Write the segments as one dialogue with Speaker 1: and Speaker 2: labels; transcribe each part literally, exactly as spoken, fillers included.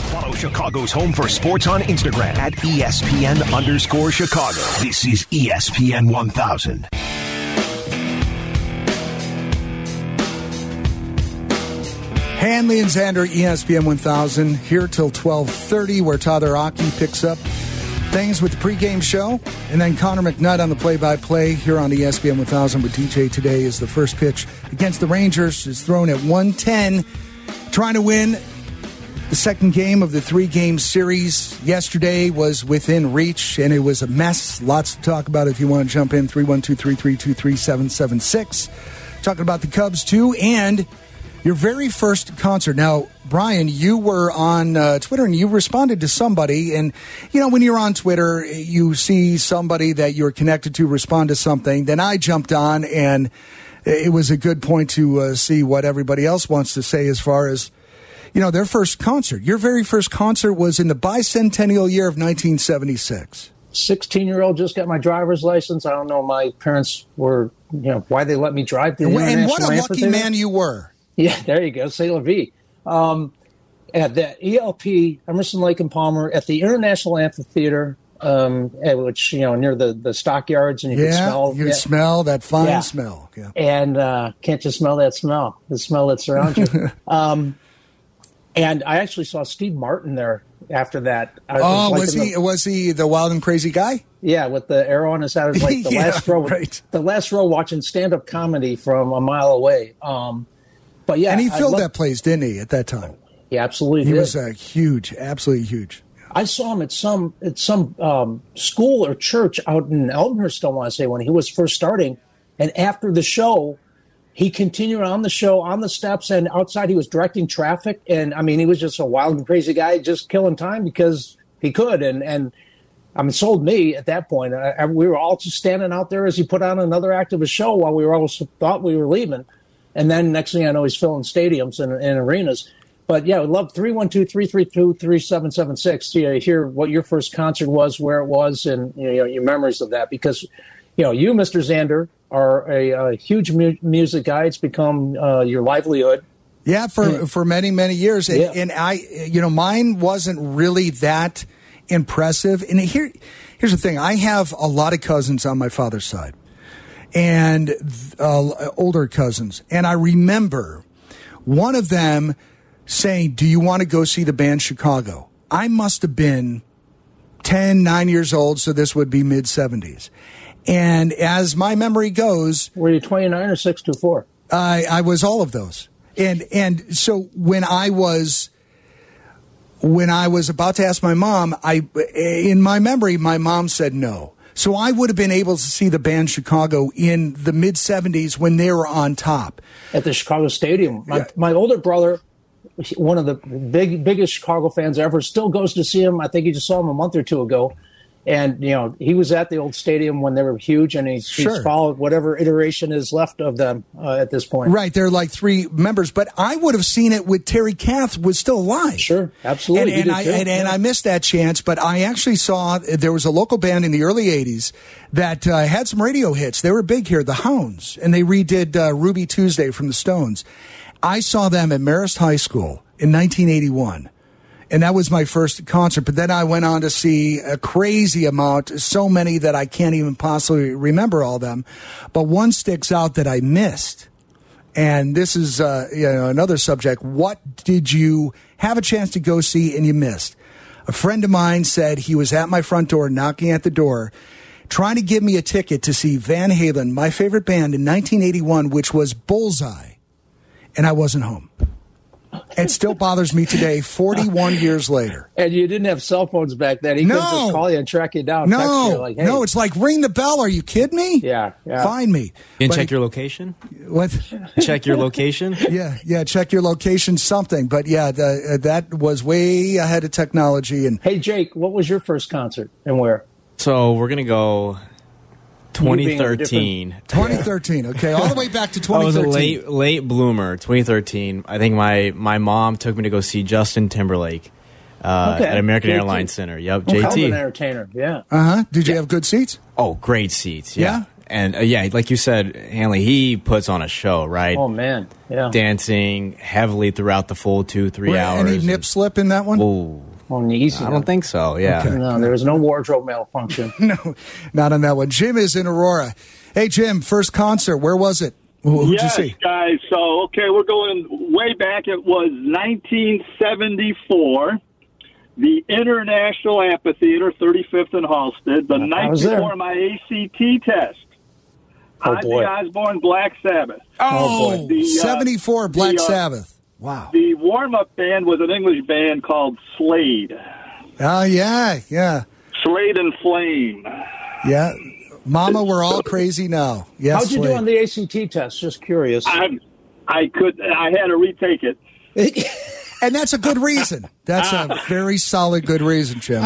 Speaker 1: Follow Chicago's Home for Sports on Instagram at E S P N underscore Chicago. This is E S P N one thousand.
Speaker 2: Hanley and Xander, E S P N one thousand, here till twelve thirty, where Tyler Aki picks up things with the pregame show. And then Connor McNutt on the play-by-play here on E S P N one thousand with D J today is the first pitch against the Rangers. Is thrown at one ten, trying to win the second game of the three-game series. Yesterday was within reach, and it was a mess. Lots to talk about if you want to jump in. three one two, three three two, three seven seven six. Talking about the Cubs, too, and your very first concert. Now, Brian, you were on uh, Twitter and you responded to somebody. And, you know, when you're on Twitter, you see somebody that you're connected to respond to something. Then I jumped on, and it was a good point to uh, see what everybody else wants to say as far as, you know, their first concert. Your very first concert was in the bicentennial year of nineteen seventy-six.
Speaker 3: sixteen-year-old just got my driver's license. I don't know. My parents were, you know, why they let me drive the
Speaker 2: and,
Speaker 3: International
Speaker 2: and what a lucky
Speaker 3: Amphitheater.
Speaker 2: man you were.
Speaker 3: Yeah, there you go. C'est la vie. Um, at the E L P, Emerson, Lake and Palmer, at the International Amphitheater, um, at which, you know, near the, the stockyards, and you
Speaker 2: yeah,
Speaker 3: can smell.
Speaker 2: You can
Speaker 3: yeah.
Speaker 2: smell that fine
Speaker 3: yeah.
Speaker 2: smell. Yeah.
Speaker 3: And uh, can't just smell that smell, the smell that surrounds you. um, and I actually saw Steve Martin there after that. I
Speaker 2: oh,
Speaker 3: was,
Speaker 2: was
Speaker 3: like
Speaker 2: he
Speaker 3: the,
Speaker 2: was he the wild and crazy guy?
Speaker 3: Yeah, with the arrow on his head. It was like the
Speaker 2: yeah,
Speaker 3: last row,
Speaker 2: right.
Speaker 3: the last row watching stand-up comedy from a mile away. Um, but yeah,
Speaker 2: and he filled
Speaker 3: loved,
Speaker 2: that place, didn't he? At that time,
Speaker 3: he absolutely
Speaker 2: he
Speaker 3: did.
Speaker 2: was uh, huge, absolutely huge.
Speaker 3: I saw him at some at some um, school or church out in Elmhurst, I want to say, when he was first starting. And after the show, he continued on the show, on the steps, and outside he was directing traffic. And, I mean, he was just a wild and crazy guy just killing time because he could. And, and I mean, sold me at that point. I, I, we were all just standing out there as he put on another act of his show while we were all thought we were leaving. And then next thing I know, he's filling stadiums and, and arenas. But, yeah, I would love three one two, three three two, three seven seven six to hear what your first concert was, where it was, and you know, your memories of that. Because, you know, you, Mister Xander, are a, a huge mu- music guy. It's become uh, your livelihood.
Speaker 2: Yeah, for,
Speaker 3: and,
Speaker 2: for many, many years. And,
Speaker 3: yeah.
Speaker 2: and I, you know, mine wasn't really that impressive. And here, here's the thing. I have a lot of cousins on my father's side and uh, older cousins. And I remember one of them saying, do you want to go see the band Chicago? I must have been ten, nine years old, so this would be mid-seventies. And as my memory goes...
Speaker 3: Were you twenty-nine or six to four?
Speaker 2: I, I was all of those. And and so when I was... When I was about to ask my mom, I in my memory, my mom said no. So I would have been able to see the band Chicago in the mid-seventies when they were on top.
Speaker 3: At the Chicago Stadium. My,
Speaker 2: Yeah.
Speaker 3: my older brother, one of the big biggest Chicago fans ever, still goes to see him. I think he just saw him a month or two ago. And, you know, he was at the old stadium when they were huge, and he's,
Speaker 2: Sure.
Speaker 3: he's followed whatever iteration is left of them uh, at this point.
Speaker 2: Right, they're like three members. But I would have seen it with Terry Kath was still alive.
Speaker 3: Sure, absolutely.
Speaker 2: And, and, I, and, and I missed that chance, but I actually saw there was a local band in the early eighties that uh, had some radio hits. They were big here, the Hounds, and they redid uh, Ruby Tuesday from the Stones. I saw them at Marist High School in nineteen eighty-one. And that was my first concert. But then I went on to see a crazy amount, so many that I can't even possibly remember all of them. But one sticks out that I missed. And this is uh, you know, another subject. What did you have a chance to go see and you missed? A friend of mine said he was at my front door, knocking at the door, trying to give me a ticket to see Van Halen, my favorite band, in nineteen eighty-one, which was Bullseye. And I wasn't home. It still bothers me today, forty-one years later.
Speaker 3: And you didn't have cell phones back then. He
Speaker 2: No.
Speaker 3: couldn't just call you and track you down.
Speaker 2: No,
Speaker 3: text you like, hey.
Speaker 2: no, it's like ring the bell. Are you kidding me?
Speaker 3: Yeah, yeah.
Speaker 2: Find me.
Speaker 4: You can
Speaker 2: But
Speaker 4: check
Speaker 2: it-
Speaker 4: your location?
Speaker 2: What?
Speaker 4: Check your location?
Speaker 2: Yeah, yeah, check your location, something. But yeah, the, uh, that was way ahead of technology. And
Speaker 3: Hey, Jake, what was your first concert and where?
Speaker 4: So we're going to go twenty thirteen.
Speaker 2: twenty thirteen, okay, all the way back to
Speaker 4: I
Speaker 2: twenty
Speaker 4: was a
Speaker 2: thirteen.
Speaker 4: late late bloomer, twenty thirteen. I think my, my mom took me to go see Justin Timberlake uh,
Speaker 3: Okay.
Speaker 4: at American
Speaker 3: J T.
Speaker 4: Airlines Center. Yep,
Speaker 3: Hell of
Speaker 4: J T.
Speaker 3: an entertainer, yeah.
Speaker 2: Uh huh. Did you have good seats?
Speaker 4: Oh, great seats. Yeah. and uh, yeah, like you said, Hanley, he puts on a show, right?
Speaker 3: Oh man, yeah,
Speaker 4: dancing heavily throughout the full two, three
Speaker 2: Were
Speaker 4: hours.
Speaker 2: Any nip slip in that one?
Speaker 4: Oh,
Speaker 3: oh easy.
Speaker 4: I don't think so. Yeah,
Speaker 2: Okay.
Speaker 3: No, there was no wardrobe malfunction.
Speaker 2: No, not on that one. Jim is in Aurora. Hey, Jim, first concert. Where was it? Who, who'd
Speaker 5: yes,
Speaker 2: you see?
Speaker 5: guys. So, okay, we're going way back. It was nineteen seventy-four. The International Amphitheater, thirty-fifth and Halsted. The night before my A C T test.
Speaker 3: Oh, boy.
Speaker 5: Ozzy Osbourne, Black Sabbath.
Speaker 2: Oh,
Speaker 5: The, uh,
Speaker 2: seventy-four Black
Speaker 5: the, uh,
Speaker 2: Sabbath. Wow.
Speaker 5: The warm-up band was an English band called Slade.
Speaker 2: Oh, yeah, yeah.
Speaker 5: Slade and Flame.
Speaker 2: Yeah. Mama, we're all crazy now. Yes,
Speaker 3: How'd you do
Speaker 2: Slade.
Speaker 3: on the A C T test? Just curious.
Speaker 5: I, I could. I had to retake it.
Speaker 2: And that's a good reason. That's a very solid good reason, Jim.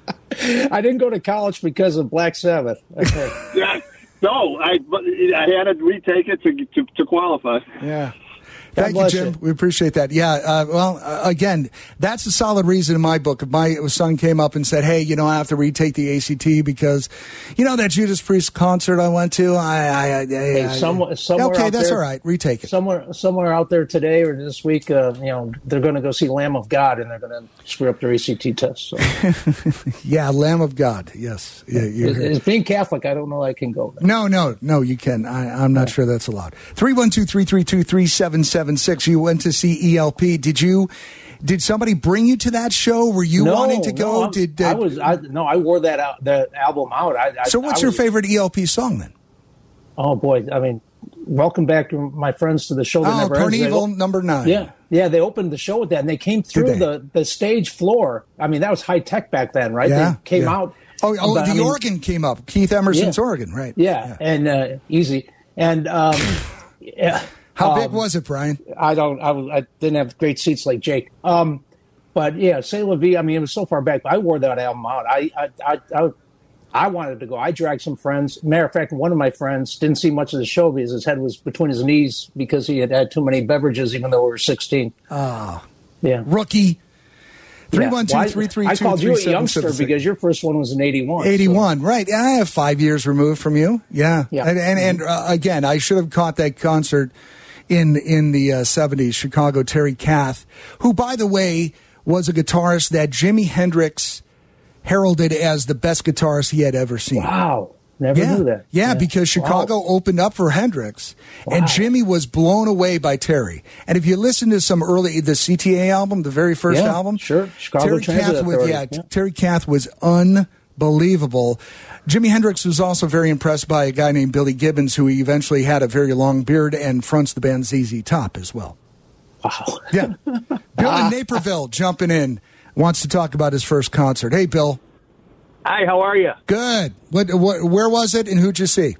Speaker 3: I didn't go to college because of Black Sabbath. Okay.
Speaker 5: Yeah, no, I I had to retake it to to, to qualify.
Speaker 2: Yeah.
Speaker 3: God
Speaker 2: Thank you,
Speaker 3: bless
Speaker 2: Jim.
Speaker 3: you.
Speaker 2: We appreciate that. Yeah. Uh, well, uh, again, that's a solid reason in my book. If my son came up and said, "Hey, you know, I have to retake the A C T because, you know, that Judas Priest concert I went to, I, I, I,
Speaker 3: Hey,
Speaker 2: I
Speaker 3: somewhere, somewhere
Speaker 2: okay,
Speaker 3: out
Speaker 2: that's
Speaker 3: there,
Speaker 2: all right. Retake it.
Speaker 3: Somewhere, somewhere out there today or this week, uh, you know, they're going to go see Lamb of God, and they're going to screw up their A C T test. So.
Speaker 2: Yeah, Lamb of God. Yes. Yeah, you're
Speaker 3: as,
Speaker 2: here.
Speaker 3: as being Catholic, I don't know I can go there.
Speaker 2: No, no, no, you can. I, I'm not sure that's allowed. three one two, three three two, three seven seven six. You went to see E L P. Did you? Did somebody bring you to that show? Were you
Speaker 3: no,
Speaker 2: wanting to go?
Speaker 3: No, I'm-
Speaker 2: Did uh,
Speaker 3: I was? I, no, I wore that out, that album out. I, I,
Speaker 2: so? What's
Speaker 3: I
Speaker 2: your
Speaker 3: was-
Speaker 2: favorite E L P song then?
Speaker 3: Oh boy, I mean, welcome back to my friends to the show. That
Speaker 2: Oh,
Speaker 3: never ends. They-
Speaker 2: Carnival number nine.
Speaker 3: Yeah, yeah. They opened the show with that, and they came through
Speaker 2: they?
Speaker 3: the the stage floor. I mean, that was high tech back then, right?
Speaker 2: Yeah,
Speaker 3: They came
Speaker 2: yeah.
Speaker 3: out.
Speaker 2: Oh, oh
Speaker 3: but,
Speaker 2: the
Speaker 3: I mean,
Speaker 2: organ came up. Keith Emerson's
Speaker 3: Yeah.
Speaker 2: organ, right?
Speaker 3: Yeah, and uh, easy. And um, yeah,
Speaker 2: How
Speaker 3: um,
Speaker 2: big was it, Brian?
Speaker 3: I don't. I, was, I didn't have great seats like Jake. Um, but yeah, C'est La Vie. I mean, it was so far back. I wore that album out. I, I, I, I, I wanted to go. I dragged some friends. Matter of fact, one of my friends didn't see much of the show because his head was between his knees because he had had too many beverages, even though we were sixteen.
Speaker 2: Oh,
Speaker 3: Yeah.
Speaker 2: rookie. Three
Speaker 3: Yeah.
Speaker 2: one two
Speaker 3: Well, I-
Speaker 2: three three
Speaker 3: I
Speaker 2: two
Speaker 3: called you
Speaker 2: three
Speaker 3: a
Speaker 2: seven
Speaker 3: youngster
Speaker 2: seven six.
Speaker 3: because your first one was in eighty-one. so-
Speaker 2: eighty-one, right? I have five years removed from you. Yeah,
Speaker 3: Yeah.
Speaker 2: And and, and uh, again, I should have caught that concert in in the uh, seventies. Chicago, Terry Kath, who, by the way, was a guitarist that Jimi Hendrix heralded as the best guitarist he had ever seen.
Speaker 3: Wow. Never
Speaker 2: Yeah.
Speaker 3: knew that.
Speaker 2: Yeah, because Chicago
Speaker 3: Wow.
Speaker 2: opened up for Hendrix, and
Speaker 3: Wow.
Speaker 2: Jimmy was blown away by Terry. And if you listen to some early, the C T A album, the very first
Speaker 3: Yeah,
Speaker 2: album,
Speaker 3: sure. Chicago
Speaker 2: Terry
Speaker 3: Transit
Speaker 2: Kath was,
Speaker 3: Authority,
Speaker 2: yeah,
Speaker 3: yeah.
Speaker 2: Terry Kath was unbelievable. Jimi Hendrix was also very impressed by a guy named Billy Gibbons, who he eventually had a very long beard and fronts the band Z Z Top as well.
Speaker 3: Wow.
Speaker 2: Yeah, Bill in Naperville jumping in wants to talk about his first concert. Hey, Bill.
Speaker 6: Hi, how are you?
Speaker 2: Good. What, what? Where was it, and who'd you see?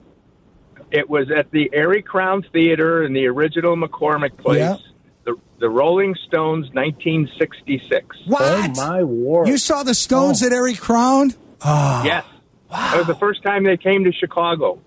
Speaker 6: It was at the Erie Crown Theater in the original McCormick Place.
Speaker 2: Yeah.
Speaker 6: The, the Rolling Stones, nineteen sixty-six.
Speaker 2: What?
Speaker 3: Oh, my word.
Speaker 2: You saw the Stones
Speaker 3: Oh.
Speaker 2: at Erie Crown?
Speaker 6: Yes. That was the first time they came to Chicago.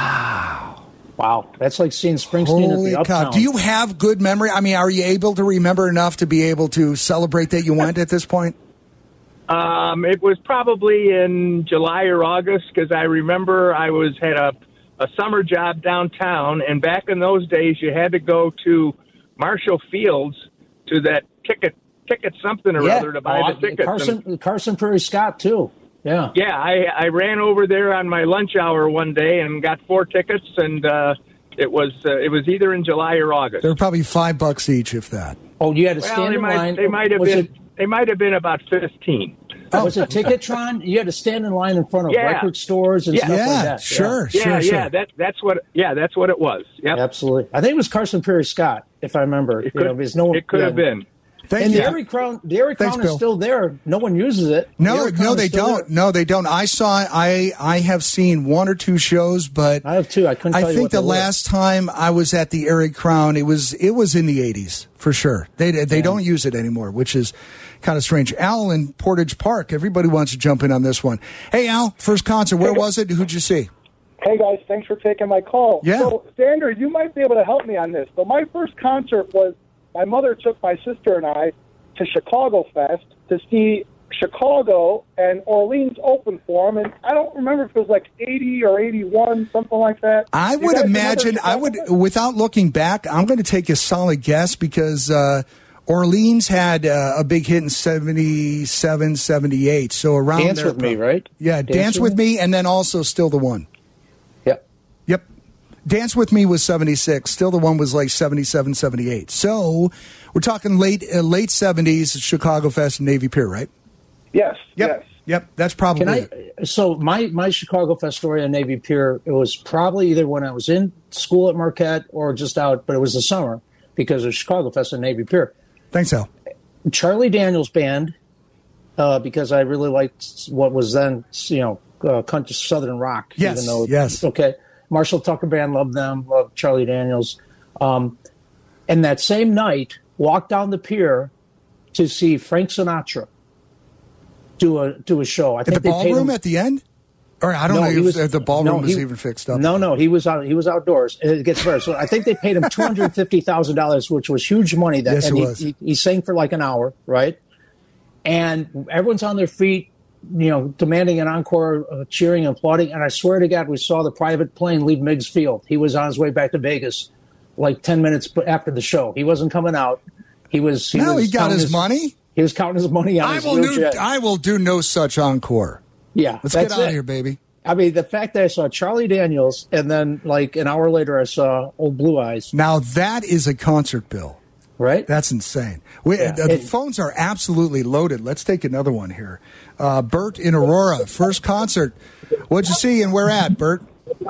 Speaker 3: Wow. That's like seeing Springsteen
Speaker 2: Holy
Speaker 3: at the
Speaker 2: cow.
Speaker 3: Uptown.
Speaker 2: Do you have good memory? I mean, are you able to remember enough to be able to celebrate that you went at this point?
Speaker 6: Um, it was probably in July or August because I remember I was had a, a summer job downtown, and back in those days you had to go to Marshall Fields to that ticket ticket something or other to buy
Speaker 3: Oh,
Speaker 6: the tickets.
Speaker 3: Carson,
Speaker 6: And-
Speaker 3: Carson Prairie Scott, too. Yeah.
Speaker 6: Yeah, I, I ran over there on my lunch hour one day and got four tickets, and uh, it was uh, it was either in July or August.
Speaker 2: They're probably five bucks each, if that.
Speaker 3: Oh, you had to
Speaker 6: Well,
Speaker 3: stand
Speaker 6: they
Speaker 3: in
Speaker 6: might
Speaker 3: line.
Speaker 6: they might have
Speaker 3: was
Speaker 6: been
Speaker 3: It,
Speaker 6: they might have been about fifteen.
Speaker 3: was it Ticketron? You had to stand in line in front of
Speaker 6: Yeah.
Speaker 3: record stores and
Speaker 6: Yeah.
Speaker 3: stuff
Speaker 2: Yeah,
Speaker 3: like that.
Speaker 2: sure,
Speaker 6: Yeah,
Speaker 2: sure,
Speaker 6: yeah,
Speaker 2: sure.
Speaker 6: that that's what yeah that's what it was. Yep.
Speaker 3: Absolutely. I think it was Carson Prairie Scott, if I remember.
Speaker 6: It
Speaker 3: You
Speaker 6: could,
Speaker 3: know, because no one,
Speaker 6: it could
Speaker 3: yeah.
Speaker 6: have been.
Speaker 2: Thank
Speaker 3: And
Speaker 2: you.
Speaker 3: the Erie Crown, the Erie
Speaker 2: Thanks,
Speaker 3: Crown is
Speaker 2: Bill.
Speaker 3: still there. No one uses it. The
Speaker 2: No,
Speaker 3: Erie Crown
Speaker 2: no,
Speaker 3: is
Speaker 2: they
Speaker 3: still
Speaker 2: don't.
Speaker 3: there.
Speaker 2: No, they don't. I saw. I I have seen one or two shows, but
Speaker 3: I have two. I couldn't tell
Speaker 2: I
Speaker 3: you
Speaker 2: think
Speaker 3: what
Speaker 2: the
Speaker 3: they were.
Speaker 2: last time I was at the Erie Crown, it was it was in the eighties for sure. They they don't use it anymore, which is kind of strange. Al in Portage Park. Everybody wants to jump in on this one. Hey, Al, first concert. Where was it? Who'd you see?
Speaker 7: Hey, guys, thanks for taking my call.
Speaker 2: Yeah.
Speaker 7: So, Sander, you might be able to help me on this. So my first concert was my mother took my sister and I to Chicago Fest to see Chicago, and Orleans opened for them, and I don't remember if it was like eighty or eighty-one, something like that.
Speaker 2: I would imagine, I would, without looking back, I'm going to take a solid guess because uh, Orleans had uh, a big hit in seventy-seven, seventy-eight. So around
Speaker 3: Dance
Speaker 2: there,
Speaker 3: with Me, right?
Speaker 2: Yeah, Dance, Dance with me, and then also Still the One.
Speaker 3: Yep.
Speaker 2: Yep. Dance with Me was seventy-six. Still the One was like seventy-seven, seventy-eight. So we're talking late uh, late seventies, Chicago Fest and Navy Pier, right?
Speaker 7: Yes.
Speaker 2: Yep.
Speaker 7: Yes.
Speaker 2: Yep. That's probably
Speaker 3: Can I,
Speaker 2: it.
Speaker 3: So my, my Chicago Fest story on Navy Pier, it was probably either when I was in school at Marquette or just out, but it was the summer because of Chicago Fest and Navy Pier.
Speaker 2: Thanks, Al.
Speaker 3: Charlie Daniels Band, uh, because I really liked what was then, you know, uh, country Southern rock.
Speaker 2: Yes,
Speaker 3: even though,
Speaker 2: yes.
Speaker 3: Okay. Marshall Tucker Band, loved them, loved Charlie Daniels. Um, and that same night, walked down the pier to see Frank Sinatra do a do a show. I
Speaker 2: At
Speaker 3: think
Speaker 2: the
Speaker 3: they paid
Speaker 2: ballroom
Speaker 3: him,
Speaker 2: at the end? Or I don't
Speaker 3: No,
Speaker 2: know
Speaker 3: he
Speaker 2: if,
Speaker 3: was-
Speaker 2: if the ballroom
Speaker 3: no,
Speaker 2: was
Speaker 3: he-
Speaker 2: even fixed up.
Speaker 3: No, no, he was out. He was outdoors. It gets better. So I think they paid him two hundred fifty thousand dollars, which was huge money. That
Speaker 2: Yes,
Speaker 3: and
Speaker 2: it
Speaker 3: he,
Speaker 2: was.
Speaker 3: He, he sang for like an hour, right? And everyone's on their feet, you know, demanding an encore, uh, cheering and applauding. And I swear to God, we saw the private plane leave Meigs Field. He was on his way back to Vegas, like ten minutes after the show. He wasn't coming out. He was. He
Speaker 2: No,
Speaker 3: was
Speaker 2: he got
Speaker 3: counting
Speaker 2: his money.
Speaker 3: He was counting his money on
Speaker 2: I
Speaker 3: his
Speaker 2: will do.
Speaker 3: Learjet.
Speaker 2: I will do no such encore.
Speaker 3: Yeah,
Speaker 2: Let's
Speaker 3: that's
Speaker 2: get out
Speaker 3: it.
Speaker 2: of here, baby.
Speaker 3: I mean, the fact that I saw Charlie Daniels and then, like, an hour later, I saw Old Blue Eyes,
Speaker 2: Now that is a concert bill.
Speaker 3: right?
Speaker 2: That's insane. We,
Speaker 3: Yeah.
Speaker 2: the, the
Speaker 3: It-
Speaker 2: phones are absolutely loaded. Let's take another one here. Uh, Bert in Aurora, first concert. What'd you see and where at, Bert?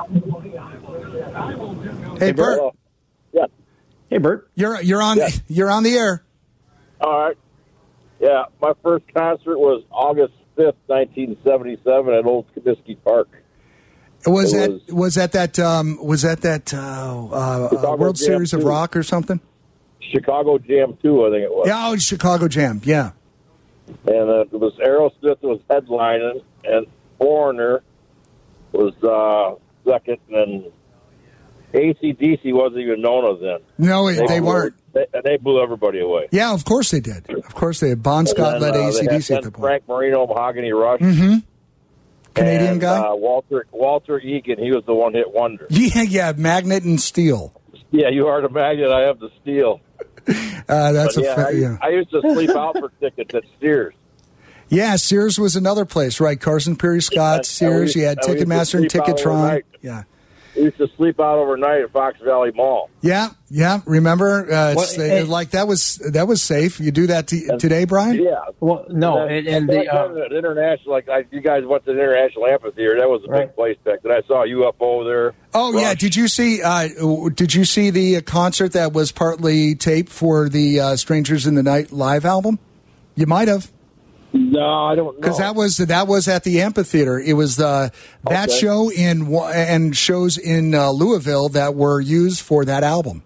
Speaker 2: Hey, Bert,
Speaker 8: Yeah.
Speaker 3: Hey, Bert.
Speaker 2: you're you're on
Speaker 8: Yeah.
Speaker 2: you're on the air.
Speaker 8: All right. Yeah, my first concert was August fifth, nineteen seventy-seven, at Old Comiskey Park.
Speaker 2: Was
Speaker 8: It
Speaker 2: that
Speaker 8: was-
Speaker 2: was that that um, was that that uh, uh, uh, World
Speaker 8: Jam
Speaker 2: Series of
Speaker 8: two.
Speaker 2: Rock or something?
Speaker 8: Chicago Jam two, I think it was.
Speaker 2: Yeah, oh, Chicago Jam. Yeah.
Speaker 8: And uh, it was Aerosmith was headlining, and Foreigner was uh, second, and A C D C wasn't even known as then.
Speaker 2: No, they,
Speaker 8: blew-
Speaker 2: weren't.
Speaker 8: They, and they blew everybody away.
Speaker 2: Yeah, of course they did. Of course they did. Bon Scott
Speaker 8: And
Speaker 2: led
Speaker 8: then, uh,
Speaker 2: A C
Speaker 8: they
Speaker 2: D
Speaker 8: had
Speaker 2: C at
Speaker 8: then
Speaker 2: the point.
Speaker 8: Frank Marino, Mahogany Rush.
Speaker 2: Mm-hmm. Canadian
Speaker 8: and,
Speaker 2: guy?
Speaker 8: Uh, Walter Walter Egan, he was the one hit wonder.
Speaker 2: Yeah, yeah, Magnet and Steel.
Speaker 8: Yeah, you are the magnet, I have the steel.
Speaker 2: Uh, that's
Speaker 8: But
Speaker 2: a
Speaker 8: yeah,
Speaker 2: fa-
Speaker 8: I,
Speaker 2: yeah.
Speaker 8: I used to sleep out for tickets at Sears.
Speaker 2: Yeah, Sears was another place, right? Carson Perry Scott,
Speaker 8: And-
Speaker 2: Sears.
Speaker 8: and we-
Speaker 2: You had
Speaker 8: and we used to
Speaker 2: Ticketmaster and
Speaker 8: sleep out
Speaker 2: Ticketron.
Speaker 8: overnight.
Speaker 2: Yeah,
Speaker 8: We used to sleep out overnight at Fox Valley Mall.
Speaker 2: yeah, yeah. Remember, uh, it's,
Speaker 3: Well,
Speaker 2: uh,
Speaker 3: and-
Speaker 2: like that was that was safe. You do that t-
Speaker 8: And-
Speaker 2: today, Brian?
Speaker 8: Yeah.
Speaker 3: Well, no,
Speaker 8: And,
Speaker 3: and, and
Speaker 8: back
Speaker 3: the uh,
Speaker 8: then at international, like I, you guys went to the International Amphitheater. That was a
Speaker 3: Right.
Speaker 8: big place back then. I saw a U F O there.
Speaker 2: Oh yeah.
Speaker 8: Rush.
Speaker 2: Did you see? Uh, did you see the uh, concert that was partly taped for the uh, Strangers in the Night live album? You might have.
Speaker 8: No, I don't know.
Speaker 2: Because that was that was at the amphitheater. It was uh, that
Speaker 8: Okay.
Speaker 2: show in wa- and shows in uh, Louisville that were used for that album.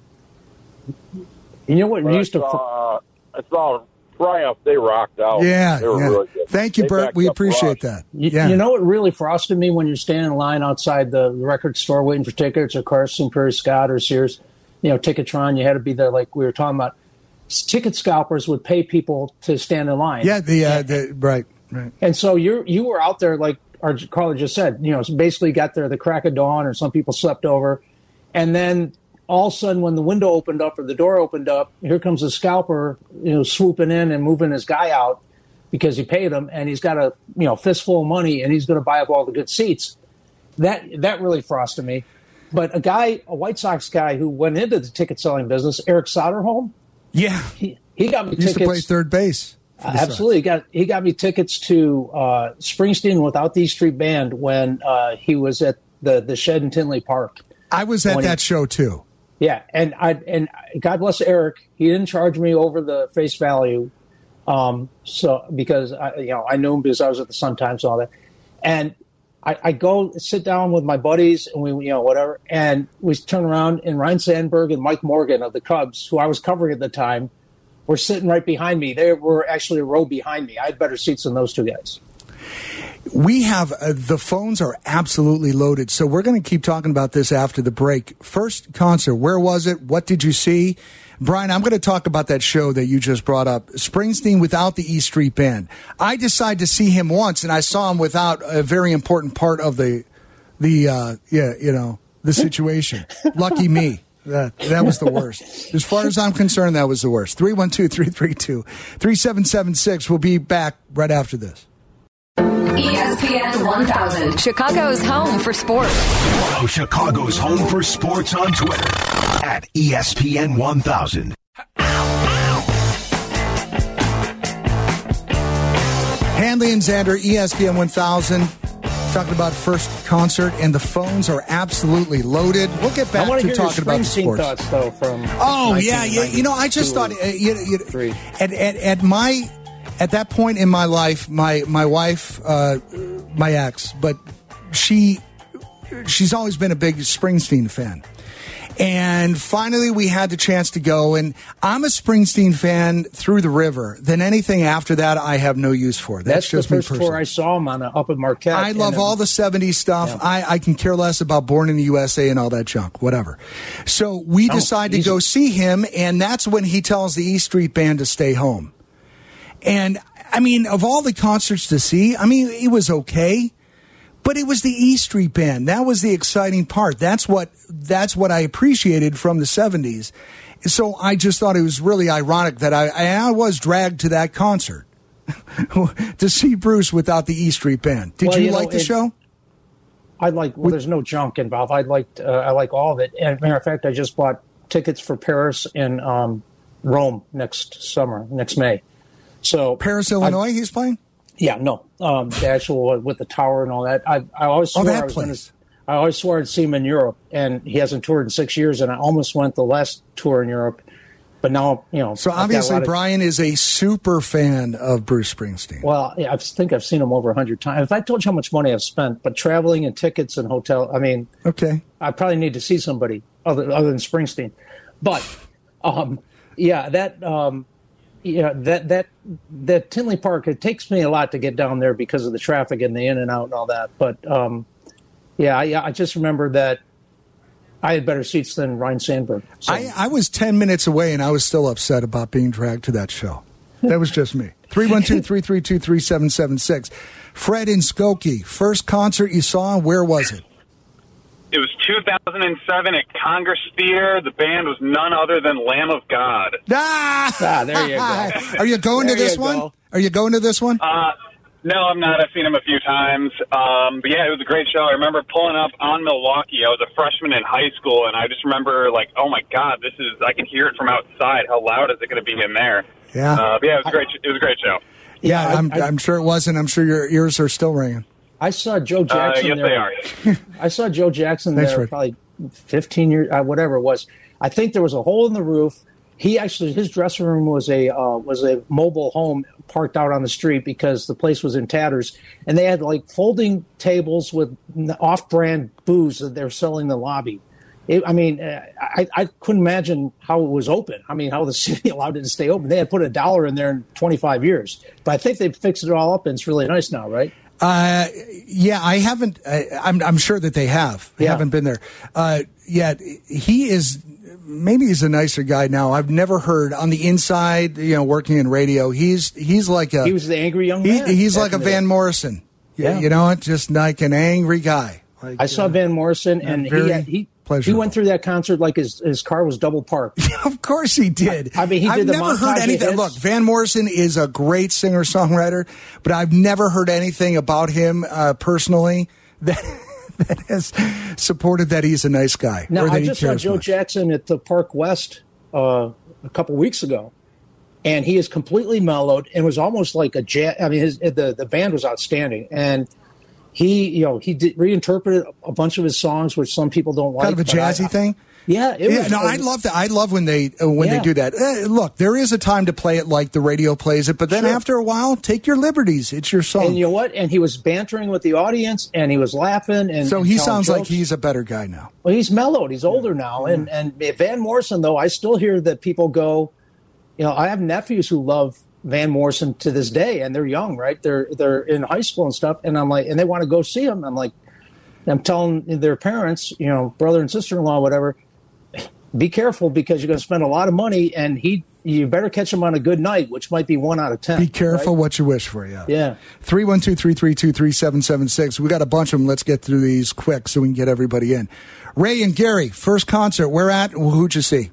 Speaker 3: you know what
Speaker 8: But I
Speaker 3: used to.
Speaker 8: saw, uh, I saw Triumph. They rocked out.
Speaker 2: Yeah,
Speaker 8: they were
Speaker 2: yeah.
Speaker 8: really good.
Speaker 2: Thank you,
Speaker 8: They
Speaker 2: Bert.
Speaker 8: backed
Speaker 2: We
Speaker 8: up
Speaker 2: appreciate
Speaker 8: Rush.
Speaker 2: that.
Speaker 3: You,
Speaker 2: yeah,
Speaker 3: you know what really frosted me when you're standing in line outside the record store waiting for tickets, or Carson Perry Scott or Sears, you know, Ticketron. You had to be there, like we were talking about. Ticket scalpers would pay people to stand in line.
Speaker 2: yeah, the, uh, the right, right.
Speaker 3: And so you you were out there, like our caller just said, you know, basically got there the crack of dawn, or some people slept over. And then all of a sudden, when the window opened up or the door opened up, here comes a scalper, you know, swooping in and moving his guy out because he paid him, and he's got a, you know, fistful of money, and he's going to buy up all the good seats. That that really frosted me. But a guy, a White Sox guy who went into the ticket selling business, Eric Soderholm,
Speaker 2: Yeah,
Speaker 3: he, he got me
Speaker 2: he used
Speaker 3: tickets.
Speaker 2: to play third base. for
Speaker 3: Uh,
Speaker 2: the Sox.
Speaker 3: absolutely, he got he got me tickets to uh, Springsteen without the E Street Band when uh, he was at the the Shed in Tinley Park.
Speaker 2: I was at
Speaker 3: when he-
Speaker 2: that show too.
Speaker 3: Yeah, and I and God bless Eric, he didn't charge me over the face value, um, so because I you know I knew him because I was at the Sun Times and all that, and I, I go sit down with my buddies and we you know whatever, and we turn around and Ryan Sandberg and Mike Morgan of the Cubs, who I was covering at the time, were sitting right behind me. They were actually a row behind me. I had better seats than those two guys.
Speaker 2: We have uh, the phones are absolutely loaded, so we're going to keep talking about this after the break. First concert, where was it? What did you see? Brian, I'm going to talk about that show that you just brought up, Springsteen without the E Street Band. I decided to see him once, and I saw him without a very important part of the, the uh, yeah, you know, the situation. Lucky me. That, that was the worst. As far as I'm concerned, that was the worst. three one two, three three two, three seven seven six. We'll be back right after this.
Speaker 9: E S P N one thousand, Chicago's home for sports.
Speaker 1: Follow Chicago's home for sports on Twitter at E S P N one thousand.
Speaker 2: Hanley and Xander, E S P N one thousand. Talking about first concert, and the phones are absolutely loaded. We'll get back
Speaker 3: I
Speaker 2: to
Speaker 3: hear
Speaker 2: talking about the sports.
Speaker 3: Thoughts, though, from
Speaker 2: oh yeah, yeah. You know, I just thought uh, you, you, at, at at my at that point in my life, my my wife, uh, my ex, but she she's always been a big Springsteen fan. And finally, we had the chance to go. And I'm a Springsteen fan through the river. Then anything after that, I have no use for. That's,
Speaker 3: That's
Speaker 2: just
Speaker 3: the
Speaker 2: me
Speaker 3: first
Speaker 2: personally.
Speaker 3: tour I saw him on a, up at Marquette.
Speaker 2: I love all the seventies stuff. Yeah. I, I can care less about Born in the U S A and all that junk, whatever. So we
Speaker 3: no,
Speaker 2: decide to go see him, and that's when he tells the E Street Band to stay home. And, I mean, of all the concerts to see, I mean, it was okay. But it was the E Street Band. That was the exciting part. That's what that's what I appreciated from the seventies. So I just thought it was really ironic that I, I was dragged to that concert to see Bruce without the E Street Band. Did
Speaker 3: well,
Speaker 2: you,
Speaker 3: you
Speaker 2: like
Speaker 3: know,
Speaker 2: the
Speaker 3: it,
Speaker 2: show?
Speaker 3: I like. Well, there's no junk involved. I liked. Uh, I like all of it. And matter of fact, I just bought tickets for Paris and um, Rome next summer, next May. So
Speaker 2: Paris, Illinois, I, he's playing.
Speaker 3: Yeah, no, um, the actual with the tower and all that. I, I always swore
Speaker 2: oh, that
Speaker 3: I was
Speaker 2: place.
Speaker 3: Gonna, I always swore I'd see him in Europe, and he hasn't toured in six years. And I almost went the last tour in Europe, but now you know.
Speaker 2: So obviously, Brian of, is a super fan of Bruce Springsteen.
Speaker 3: Well, yeah, I think I've seen him over a hundred times. If I told you how much money I've spent, but traveling and tickets and hotel, I mean,
Speaker 2: okay,
Speaker 3: I probably need to see somebody other other than Springsteen. But um, yeah, that. Um, Yeah, that that that Tinley Park. It takes me a lot to get down there because of the traffic and the in and out and all that. But um, yeah, I, I just remember that I had better seats than Ryan Sandberg. So.
Speaker 2: I, I was ten minutes away, and I was still upset about being dragged to that show. That was just me. three one two, three three two, three seven seven six. Fred in Skokie, first concert you saw, where was it?
Speaker 10: It was two thousand seven at Congress Theater. The band was none other than Lamb of God.
Speaker 2: Ah,
Speaker 3: ah there you go.
Speaker 2: Are you going
Speaker 3: there
Speaker 2: to this one?
Speaker 3: Go.
Speaker 2: Are you going to this one?
Speaker 10: Uh, no, I'm not. I've seen him a few times. Um, but yeah, it was a great show. I remember pulling up on Milwaukee. I was a freshman in high school, and I just remember like, oh my God, this is, I can hear it from outside. How loud is it going to be in there?
Speaker 2: Yeah.
Speaker 10: Uh, but yeah, it was a great, it was a great show.
Speaker 2: Yeah,
Speaker 3: yeah
Speaker 2: I'm,
Speaker 3: I,
Speaker 2: I'm sure it was, and I'm sure your ears are still ringing.
Speaker 3: I saw Joe Jackson
Speaker 10: uh, yes,
Speaker 3: there.
Speaker 10: they are.
Speaker 3: I saw Joe Jackson
Speaker 2: Thanks,
Speaker 3: there
Speaker 2: Rick.
Speaker 3: probably fifteen years, uh, whatever it was. I think there was a hole in the roof. He actually, his dressing room was a uh, was a mobile home parked out on the street because the place was in tatters, and they had like folding tables with off-brand booze that they're selling in the lobby. It, I mean, uh, I, I couldn't imagine how it was open. I mean, how the city allowed it to stay open. They had put a dollar in there in twenty-five years, but I think they've fixed it all up, and it's really nice now, right?
Speaker 2: Uh, yeah, I haven't. Uh, I'm, I'm sure that they have. I
Speaker 3: yeah.
Speaker 2: haven't been there uh, yet. He is. Maybe he's a nicer guy now. I've never heard on the inside. You know, working in radio, he's he's like a.
Speaker 3: He was the angry young
Speaker 2: he,
Speaker 3: man.
Speaker 2: He's like a Van Morrison. Yeah, you know, just like an angry guy. Like,
Speaker 3: I saw uh, Van Morrison, and he had, he. He went through that concert like his, his car was double parked.
Speaker 2: Of course he did.
Speaker 3: I, I mean, he did
Speaker 2: I've
Speaker 3: the
Speaker 2: never heard anything. Look, Van Morrison is a great singer-songwriter, but I've never heard anything about him uh, personally that that has supported that he's a nice guy.
Speaker 3: Now,
Speaker 2: or that
Speaker 3: I just
Speaker 2: he
Speaker 3: saw
Speaker 2: cares
Speaker 3: Joe
Speaker 2: much.
Speaker 3: Jackson at the Park West uh, a couple weeks ago, and he is completely mellowed and was almost like a jazz. I mean, his, the the band was outstanding, and he, you know, he did, reinterpreted a bunch of his songs, which some people don't like.
Speaker 2: Kind of a jazzy
Speaker 3: I,
Speaker 2: thing.
Speaker 3: Yeah, it
Speaker 2: yeah.
Speaker 3: was,
Speaker 2: No, I love that. I love when they uh, when yeah. they do that. Uh, look, there is a time to play it like the radio plays it, but then
Speaker 3: sure.
Speaker 2: after a while, take your liberties. It's your song.
Speaker 3: And you know what? And he was bantering with the audience, and he was laughing. And
Speaker 2: so
Speaker 3: and
Speaker 2: he sounds
Speaker 3: jokes.
Speaker 2: like he's a better guy now.
Speaker 3: Well, he's mellowed. He's older now, and and Van Morrison, though, I still hear that people go. You know, I have nephews who love Van Morrison to this day, and they're young, right? They're they're in high school and stuff, and I'm like, and they want to go see him. I'm like, I'm telling their parents, you know, brother and sister-in-law, whatever, be careful because you're going to spend a lot of money, and he you better catch him on a good night, which might be one out of ten.
Speaker 2: Be careful
Speaker 3: right?
Speaker 2: what you wish for, yeah.
Speaker 3: Yeah.
Speaker 2: three one two, three three two, three seven seven six. We got a bunch of them. Let's get through these quick so we can get everybody in. Ray and Gary, first concert. Where at? Who'd you see?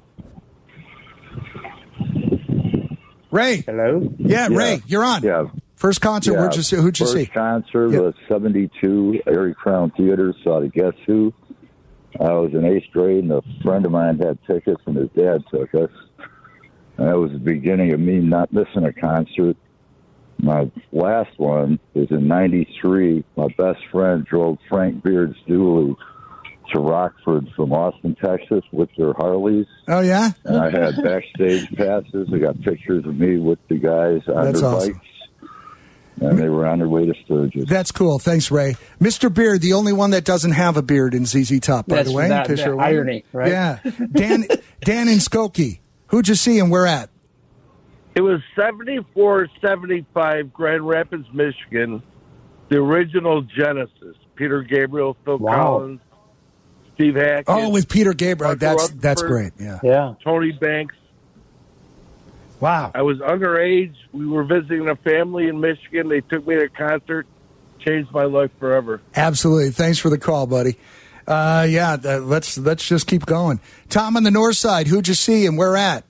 Speaker 2: Ray.
Speaker 3: Hello?
Speaker 2: Yeah, yeah. Ray, you're on.
Speaker 11: Yeah.
Speaker 2: First concert,
Speaker 11: yeah.
Speaker 2: where'd you see? Who'd you
Speaker 11: First
Speaker 2: see?
Speaker 11: First concert
Speaker 2: yep.
Speaker 11: was seventy-two, Erie Crown Theater, saw the Guess Who. I was in eighth grade, and a friend of mine had tickets, and his dad took us. And that was the beginning of me not missing a concert. My last one is in ninety-three. My best friend drove Frank Beard's dually to Rockford from Austin, Texas, with their Harleys.
Speaker 2: Oh, yeah?
Speaker 11: And I had backstage passes. I got pictures of me with the guys on
Speaker 2: That's
Speaker 11: their
Speaker 2: awesome.
Speaker 11: bikes. And they were on their way to Sturgis.
Speaker 2: That's cool. Thanks, Ray. Mister Beard, the only one that doesn't have a beard in Z Z Top, by
Speaker 3: That's
Speaker 2: the way.
Speaker 3: That, that irony, right?
Speaker 2: Yeah. Dan, Dan in Skokie. Who'd you see and where at?
Speaker 12: It was seventy-four seventy-five, Grand Rapids, Michigan. The original Genesis. Peter Gabriel, Phil
Speaker 3: wow.
Speaker 12: Collins, Steve Hackett.
Speaker 2: Oh, with Peter Gabriel.
Speaker 12: Mark
Speaker 2: That's
Speaker 12: Rutherford,
Speaker 2: that's great. Yeah.
Speaker 3: Yeah.
Speaker 12: Tony Banks.
Speaker 2: Wow.
Speaker 12: I was underage. We were visiting a family in Michigan. They took me to a concert. Changed my life forever.
Speaker 2: Absolutely. Thanks for the call, buddy. Uh, yeah, uh, let's let's just keep going. Tom on the north side, who'd you see and where at?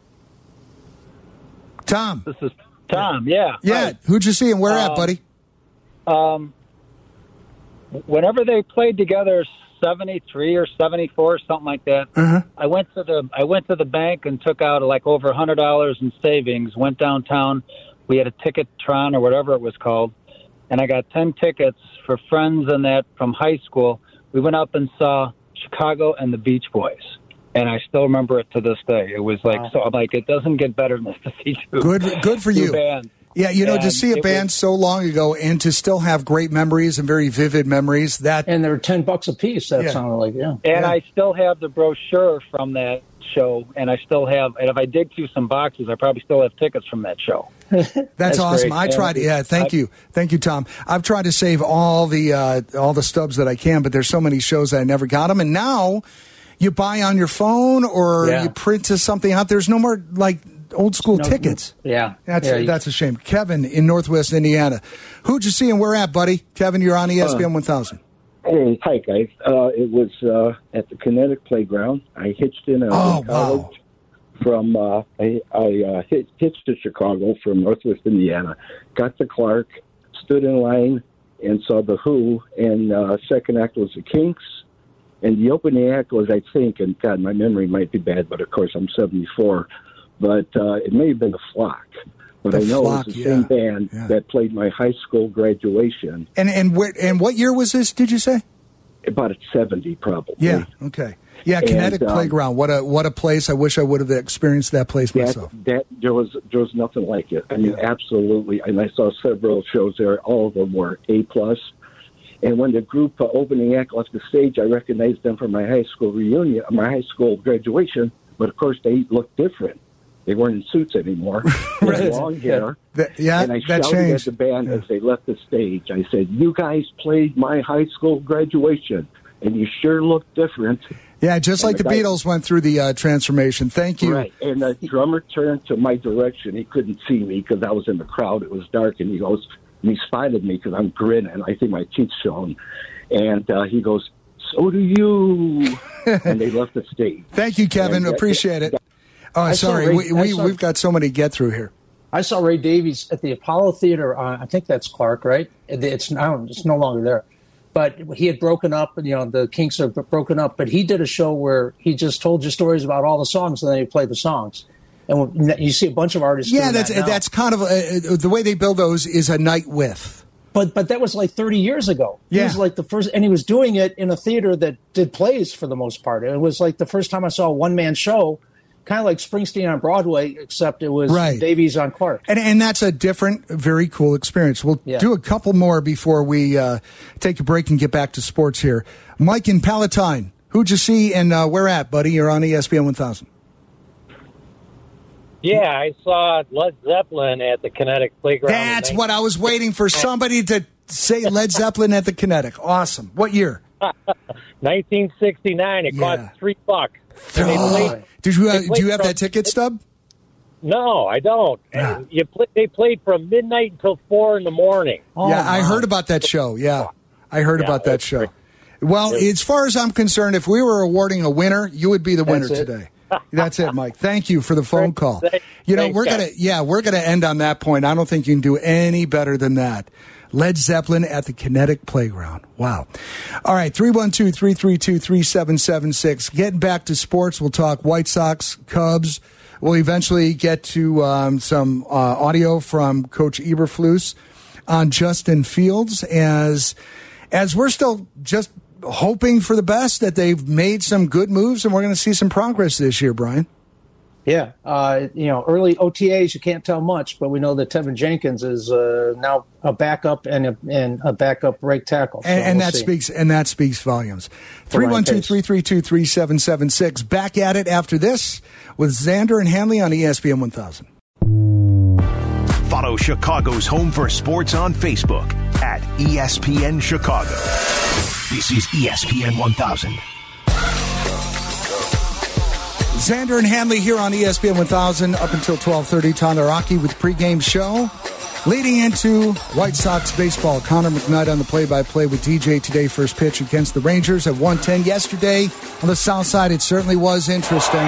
Speaker 2: Tom.
Speaker 13: This is Tom, yeah.
Speaker 2: Yeah,
Speaker 13: Hi.
Speaker 2: who'd you see and where
Speaker 13: um,
Speaker 2: at, buddy?
Speaker 13: Um, whenever they played together, seventy-three or seventy-four, something like that.
Speaker 2: Uh-huh.
Speaker 13: I went to the I went to the bank and took out like over a hundred dollars in savings. Went downtown. We had a Ticketron or whatever it was called, and I got ten tickets for friends and that from high school. We went up and saw Chicago and the Beach Boys, and I still remember it to this day. It was like wow. so. I'm like, it doesn't get better than to see two.
Speaker 2: Good, good for you.
Speaker 13: Bands.
Speaker 2: Yeah, you know,
Speaker 13: and
Speaker 2: to see a band was, so long ago and to still have great memories and very vivid memories. That
Speaker 3: and they were ten bucks a piece. That yeah. sounded like yeah.
Speaker 13: And
Speaker 2: yeah.
Speaker 13: I still have the brochure from that show, and I still have. And if I dig through some boxes, I probably still have tickets from that show.
Speaker 2: That's, That's awesome.
Speaker 13: Great.
Speaker 2: I tried. Yeah, thank I, you, thank you, Tom. I've tried to save all the uh, all the stubs that I can, but there's so many shows that I never got them, and now you buy on your phone or yeah. you print to something out. There's no more like. Old school
Speaker 3: no,
Speaker 2: tickets.
Speaker 3: Yeah.
Speaker 2: That's
Speaker 3: yeah,
Speaker 2: that's a shame. Kevin in Northwest Indiana. Who'd you see and where at, buddy? Kevin, you're on E S P N uh, one thousand.
Speaker 14: Hey, hi, guys. Uh, it was uh, at the Kinetic Playground. I hitched in a
Speaker 2: oh,
Speaker 14: college
Speaker 2: wow.
Speaker 14: from, uh, I, I uh, hit, hitched to Chicago from Northwest Indiana. Got to Clark, stood in line, and saw The Who, and uh, second act was the Kinks. And the opening act was, I think, and God, my memory might be bad, but of course I'm seventy-four, but uh, it may have been the Flock. But
Speaker 2: the
Speaker 14: I know
Speaker 2: Flock,
Speaker 14: it was the
Speaker 2: yeah.
Speaker 14: same band
Speaker 2: yeah.
Speaker 14: that played my high school graduation.
Speaker 2: And and where, and what year was this? Did you say?
Speaker 14: About at seventy, probably.
Speaker 2: Yeah. Okay. Yeah. Kinetic
Speaker 14: and, um,
Speaker 2: Playground. What a what a place. I wish I would have experienced that place
Speaker 14: that,
Speaker 2: myself.
Speaker 14: That there was there was nothing like it. I mean,
Speaker 2: yeah.
Speaker 14: absolutely. And I saw several shows there. All of them were A plus. And when the group uh, opening act left the stage, I recognized them from my high school reunion, my high school graduation. But of course, they looked different. They weren't in suits anymore. They
Speaker 2: right.
Speaker 14: had long hair.
Speaker 2: That, yeah,
Speaker 14: and I
Speaker 2: that
Speaker 14: shouted
Speaker 2: changed.
Speaker 14: at the band
Speaker 2: yeah.
Speaker 14: as they left the stage. I said, "You guys played my high school graduation, and you sure look different."
Speaker 2: Yeah, just
Speaker 14: and
Speaker 2: like the,
Speaker 14: the guy,
Speaker 2: Beatles went through the uh, transformation. Thank you.
Speaker 14: Right. And the drummer turned to my direction. He couldn't see me because I was in the crowd. It was dark, and he goes, and he spotted me because I'm grinning. I think my teeth shone. And uh, he goes, "So do you." And they left the stage.
Speaker 2: Thank you, Kevin.
Speaker 14: And,
Speaker 2: Appreciate
Speaker 14: uh,
Speaker 2: it. Oh,
Speaker 3: I
Speaker 2: sorry.
Speaker 3: Ray,
Speaker 2: we, we,
Speaker 3: saw,
Speaker 2: we've got so many get through here.
Speaker 3: I saw Ray Davies at the Apollo Theater. Uh, I think that's Clark, right? It's now it's no longer there. But he had broken up, and you know the Kinks are broken up. But he did a show where he just told you stories about all the songs, and then he played the songs. And you see a bunch of artists.
Speaker 2: Yeah,
Speaker 3: doing
Speaker 2: that's
Speaker 3: that now.
Speaker 2: that's kind of a, the way they build those is a night with.
Speaker 3: But but that was like thirty years ago.
Speaker 2: Yeah.
Speaker 3: He was like the first, and he was doing it in a theater that did plays for the most part. And it was like the first time I saw a one man show. Kind of like Springsteen on Broadway, except it was
Speaker 2: right.
Speaker 3: Davies on Clark.
Speaker 2: And and that's a different, very cool experience. We'll
Speaker 3: yeah.
Speaker 2: do a couple more before we uh, take a break and get back to sports here. Mike in Palatine, who'd you see and uh, where at, buddy? You're on E S P N one thousand.
Speaker 15: Yeah, I saw Led Zeppelin at the Kinetic Playground.
Speaker 2: That's what I was waiting for, somebody to say Led Zeppelin at the Kinetic. Awesome. What year?
Speaker 15: nineteen sixty-nine. It
Speaker 2: yeah.
Speaker 15: cost three bucks.
Speaker 2: Oh, did you? Uh, do you have from, that ticket stub?
Speaker 15: No, I don't.
Speaker 2: Yeah.
Speaker 15: And you play, they played from midnight until four in the morning.
Speaker 2: Oh, yeah, I heard about that show. Yeah, I heard yeah, about that show. Great. Well, as far as I'm concerned, if we were awarding a winner, you would be the winner today. That's it, Mike. Thank you for the phone call. You know, Thanks, we're gonna yeah, we're gonna end on that point. I don't think you can do any better than that. Led Zeppelin at the Kinetic Playground. Wow. All right, three one two, three three two, three seven seven six. Getting back to sports, we'll talk White Sox, Cubs. We'll eventually get to um, some uh, audio from Coach Eberflus on Justin Fields as as we're still just hoping for the best, that they've made some good moves and we're going to see some progress this year, Brian.
Speaker 3: Yeah. Uh, you know, early O T As, you can't tell much, but we know that Tevin Jenkins is uh, now a backup and a, and a backup right tackle. So
Speaker 2: and and
Speaker 3: we'll
Speaker 2: that
Speaker 3: see.
Speaker 2: speaks and that speaks volumes. three one two, three three two, three seven seven six. Back at it after this with Xander and Hanley on E S P N one thousand.
Speaker 1: Follow Chicago's Home for Sports on Facebook at E S P N Chicago. This is E S P N one thousand.
Speaker 2: Xander and Hanley here on E S P N one thousand up until twelve thirty. Tyler Aki with pregame show. Leading into White Sox baseball, Connor McNutt on the play-by-play with D J today. First pitch against the Rangers at one ten. Yesterday on the south side, it certainly was interesting.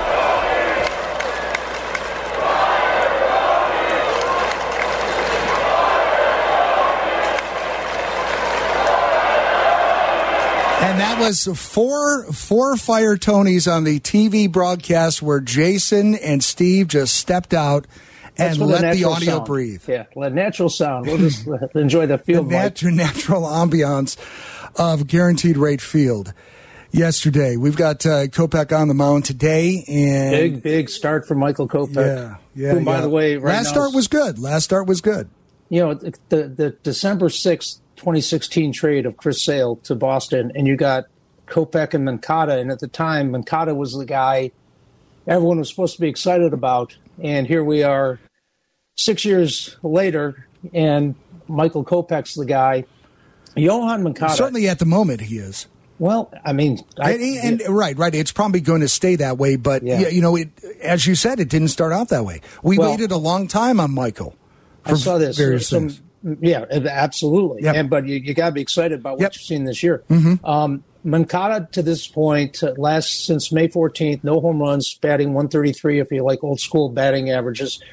Speaker 2: And that was four four Fire Tonys on the T V broadcast where Jason and Steve just stepped out and let the audio
Speaker 3: sound.
Speaker 2: breathe.
Speaker 3: Yeah, let natural sound. We'll just enjoy the field.
Speaker 2: The nat- natural ambiance of Guaranteed Rate Field. Yesterday, we've got uh, Kopech on the mound today, and
Speaker 3: big big start for Michael Kopech.
Speaker 2: Yeah, yeah.
Speaker 3: Who, by
Speaker 2: yeah.
Speaker 3: the way, right
Speaker 2: last
Speaker 3: now
Speaker 2: start was good. Last start was good.
Speaker 3: You know, the the, the December sixth. twenty sixteen trade of Chris Sale to Boston, and you got Kopech and Moncada, and at the time, Moncada was the guy everyone was supposed to be excited about, and here we are six years later, and Michael Kopech's the guy. Yohan Moncada.
Speaker 2: Certainly at the moment he is.
Speaker 3: Well, I mean... I,
Speaker 2: and, and, right, right. It's probably going to stay that way, but, yeah. you know, it, as you said, it didn't start out that way. We well, waited a long time on Michael for
Speaker 3: I saw this.
Speaker 2: various
Speaker 3: some,
Speaker 2: things.
Speaker 3: Yeah, absolutely.
Speaker 2: Yep.
Speaker 3: And but you, you got to be excited about what
Speaker 2: yep.
Speaker 3: you've seen this year.
Speaker 2: Mm-hmm.
Speaker 3: Um, Moncada to this point, uh, last since May fourteenth, no home runs, batting one thirty-three if you like old school batting averages.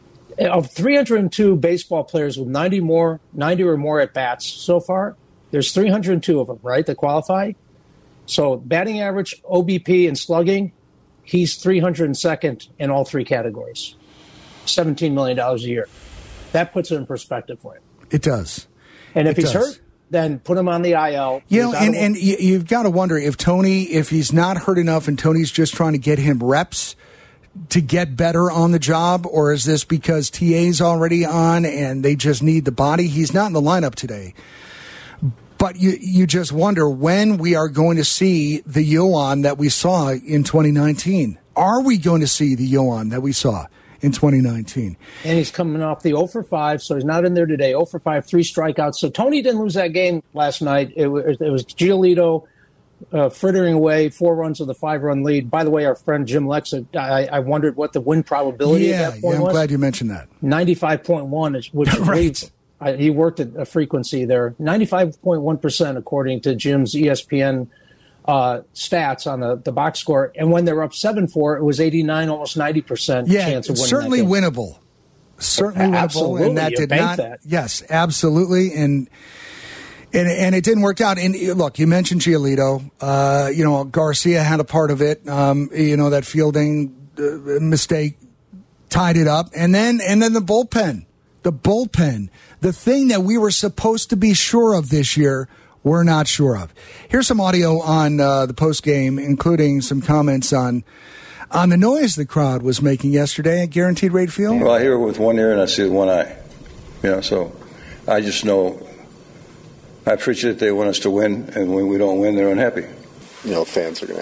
Speaker 3: Of three hundred two baseball players with ninety more, ninety or more at bats so far, there's three hundred two of them, right, that qualify. So batting average, O B P, and slugging, he's three hundred second in all three categories. seventeen million dollars a year. That puts it in perspective for him.
Speaker 2: It does.
Speaker 3: And if
Speaker 2: it
Speaker 3: he's
Speaker 2: does.
Speaker 3: hurt, then put him on the I L.
Speaker 2: You know, and, and you've got to wonder if Tony, if he's not hurt enough and Tony's just trying to get him reps to get better on the job, or is this because T A's already on and they just need the body? He's not in the lineup today. But you you just wonder when we are going to see the Yohan that we saw in twenty nineteen. Are we going to see the Yohan that we saw in twenty nineteen?
Speaker 3: And he's coming off the oh for five, so he's not in there today. oh for five, three strikeouts. So Tony didn't lose that game last night. It was, it was Giolito uh, frittering away four runs with a five-run lead. By the way, our friend Jim Lex, I, I wondered what the win probability
Speaker 2: yeah,
Speaker 3: at that point
Speaker 2: yeah, I'm
Speaker 3: was.
Speaker 2: glad you mentioned that.
Speaker 3: ninety-five point one, which
Speaker 2: right.
Speaker 3: I, he worked at a frequency there. ninety-five point one percent according to Jim's E S P N uh, stats on the, the box score. And when they were up seven four, it was eighty-nine, almost ninety percent
Speaker 2: yeah,
Speaker 3: chance of winning
Speaker 2: certainly
Speaker 3: that game.
Speaker 2: winnable. Certainly winnable.
Speaker 3: Absolutely.
Speaker 2: And that
Speaker 3: You
Speaker 2: did
Speaker 3: banked
Speaker 2: not.
Speaker 3: That.
Speaker 2: Yes, absolutely. And and and it didn't work out. And look, you mentioned Giolito. Uh, you know, Garcia had a part of it. Um, you know, that fielding uh, mistake tied it up. And then and then the bullpen. The bullpen. The thing that we were supposed to be sure of this year, we're not sure of. Here's some audio on uh, the post game, including some comments on on the noise the crowd was making yesterday at Guaranteed Rate Field.
Speaker 16: Well, I hear it with one ear and I see it with one eye. You know, so I just know I appreciate they want us to win, and when we don't win, they're unhappy.
Speaker 17: You know, fans are going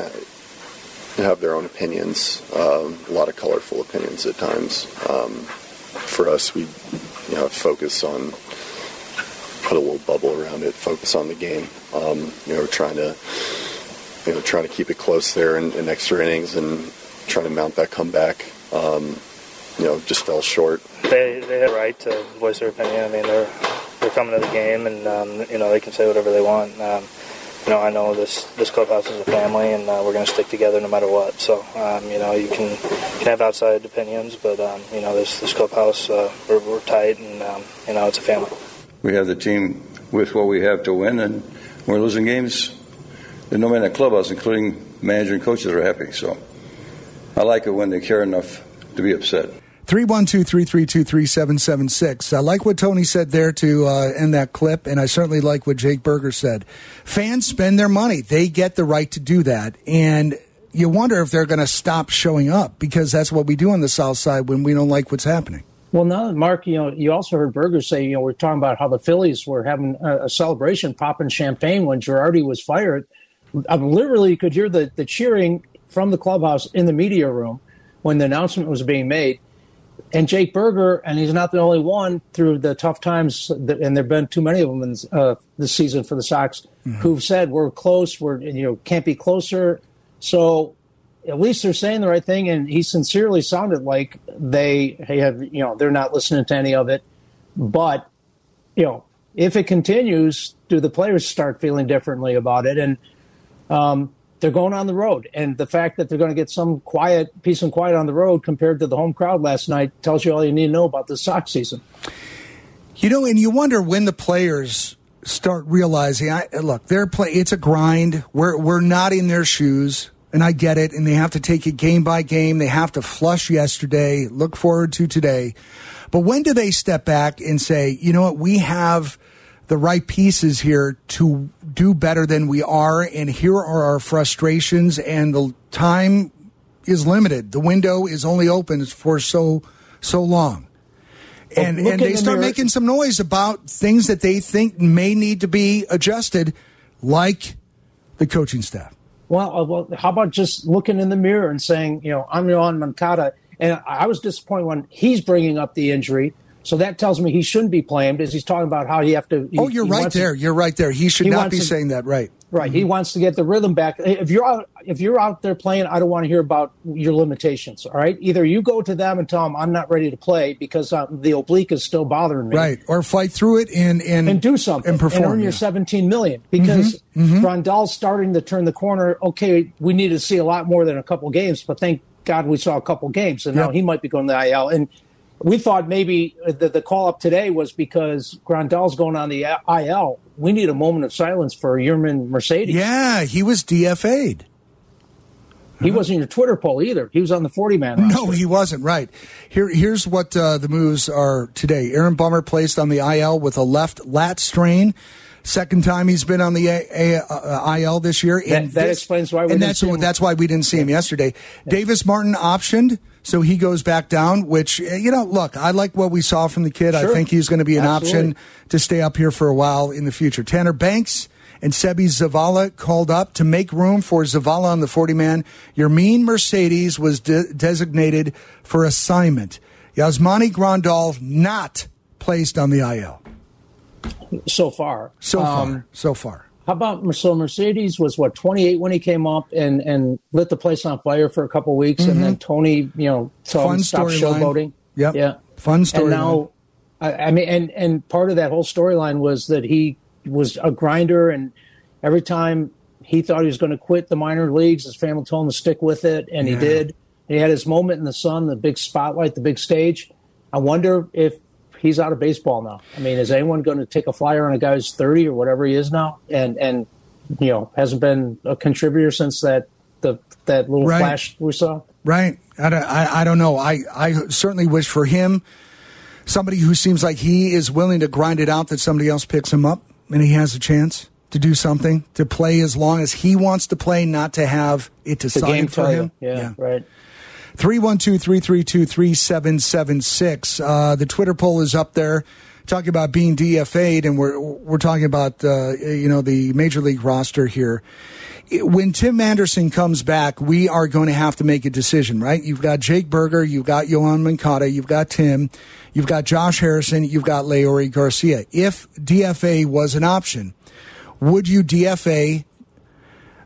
Speaker 17: to have their own opinions, um, a lot of colorful opinions at times. Um, for us, we, you know, focus on, put a little bubble around it, focus on the game. Um, you know, we're trying to you know, trying to keep it close there in, in extra innings and trying to mount that comeback, um, you know, just fell short.
Speaker 18: They they have a right to voice their opinion. I mean, they're they're coming to the game, and um, you know, they can say whatever they want. Um, you know, I know this this clubhouse is a family, and uh, we're going to stick together no matter what. So, um, you know, you can you can have outside opinions, but um, you know, this this clubhouse, uh, we're, we're tight, and um, you know, it's a family.
Speaker 16: We have the team with what we have to win, and we're losing games. And no man in the clubhouse, including manager and coaches, are happy. So, I like it when they care enough to be upset.
Speaker 2: three one two, three three two, three seven seven six. I like what Tony said there to uh, end that clip, and I certainly like what Jake Berger said. Fans spend their money. They get the right to do that, and you wonder if they're going to stop showing up, because that's what we do on the South Side when we don't like what's happening.
Speaker 3: Well, now, Mark, you know, you also heard Berger say, you know, we're talking about how the Phillies were having a, a celebration, popping champagne when Girardi was fired. I literally could hear the, the cheering from the clubhouse in the media room when the announcement was being made. And Jake Berger, and he's not the only one through the tough times, that, and there have been too many of them in, uh, this season for the Sox, mm-hmm. who've said we're close, we're you know can't be closer. So at least they're saying the right thing, and he sincerely sounded like they have you know they're not listening to any of it. But you know if it continues, do the players start feeling differently about it? And um, they're going on the road, and the fact that they're going to get some quiet, peace and quiet on the road compared to the home crowd last night tells you all you need to know about the Sox season.
Speaker 2: You know, and you wonder when the players start realizing, I, look, they're play. It's a grind. We're we're not in their shoes, and I get it. And they have to take it game by game. They have to flush yesterday, look forward to today. But when do they step back and say, you know what, we have the right pieces here to do better than we are, and here are our frustrations, and the time is limited. The window is only open for so so long. And, and they start mirror. making some noise about things that they think may need to be adjusted, like the coaching staff.
Speaker 3: Well, uh, well, how about just looking in the mirror and saying, you know, I'm Yoan Moncada, and I was disappointed when he's bringing up the injury. So that tells me he shouldn't be playing, because he's talking about how you have to. He,
Speaker 2: oh, you're right there. To, you're right there. He should he not be to, saying that. Right.
Speaker 3: Right. Mm-hmm. He wants to get the rhythm back. If you're out, if you're out there playing, I don't want to hear about your limitations. All right. Either you go to them and tell them I'm not ready to play because uh, the oblique is still bothering me.
Speaker 2: Right. Or fight through it and and,
Speaker 3: and do something
Speaker 2: and perform
Speaker 3: and earn
Speaker 2: yeah.
Speaker 3: your seventeen million dollars, because mm-hmm. Mm-hmm. Grandal's starting to turn the corner. Okay, we need to see a lot more than a couple games, but thank God we saw a couple games, and yep. now he might be going to the I L. And we thought maybe the, the call-up today was because Grandal's going on the I L. We need a moment of silence for Yermin Mercedes.
Speaker 2: Yeah, he was D F A'd.
Speaker 3: He uh-huh. wasn't in your Twitter poll either. He was on the forty-man roster.
Speaker 2: No, he wasn't, right. Here, Here's what uh, the moves are today. Aaron Bummer placed on the I L with a left lat strain. Second time he's been on the a- a- uh, I L this year.
Speaker 3: That, that this, explains why we
Speaker 2: and
Speaker 3: didn't
Speaker 2: that's,
Speaker 3: see him.
Speaker 2: that's why we didn't see him yesterday. Yeah. Davis Martin optioned, so he goes back down, which, you know, look, I like what we saw from the kid. Sure. I think he's going to be an Absolutely. option to stay up here for a while in the future. Tanner Banks and Sebi Zavala called up to make room for Zavala on the forty-man. Yermin Mercedes was de- designated for assignment. Yasmani Grandal not placed on the I L.
Speaker 3: So far.
Speaker 2: So far.
Speaker 3: Um,
Speaker 2: so far.
Speaker 3: How about so Mercedes was, what, twenty-eight when he came up and, and lit the place on fire for a couple of weeks, mm-hmm. and then Tony, you know, told him to stop showboating.
Speaker 2: Yep.
Speaker 3: Yeah.
Speaker 2: Fun story.
Speaker 3: And now, I, I mean, and, and part of that whole storyline was that he was a grinder, and every time he thought he was going to quit the minor leagues, his family told him to stick with it, and yeah. he did. He had his moment in the sun, the big spotlight, the big stage. I wonder if he's out of baseball now. I mean, is anyone going to take a flyer on a guy who's thirty or whatever he is now, and and you know hasn't been a contributor since that the that little right. flash we saw?
Speaker 2: Right. I don't, I, I don't know. I, I certainly wish for him, somebody who seems like he is willing to grind it out, that somebody else picks him up and he has a chance to do something, to play as long as he wants to play, not to have it decided for him.
Speaker 3: Yeah, yeah, right.
Speaker 2: three one two, three three two, three seven seven six. Uh, the Twitter poll is up there talking about being D F A'd, and we're we're talking about uh, you know the Major League roster here. When Tim Anderson comes back, we are going to have to make a decision, right? You've got Jake Berger, you've got Yoan Moncada, you've got Tim, you've got Josh Harrison, you've got Leury Garcia. If D F A was an option, would you D F A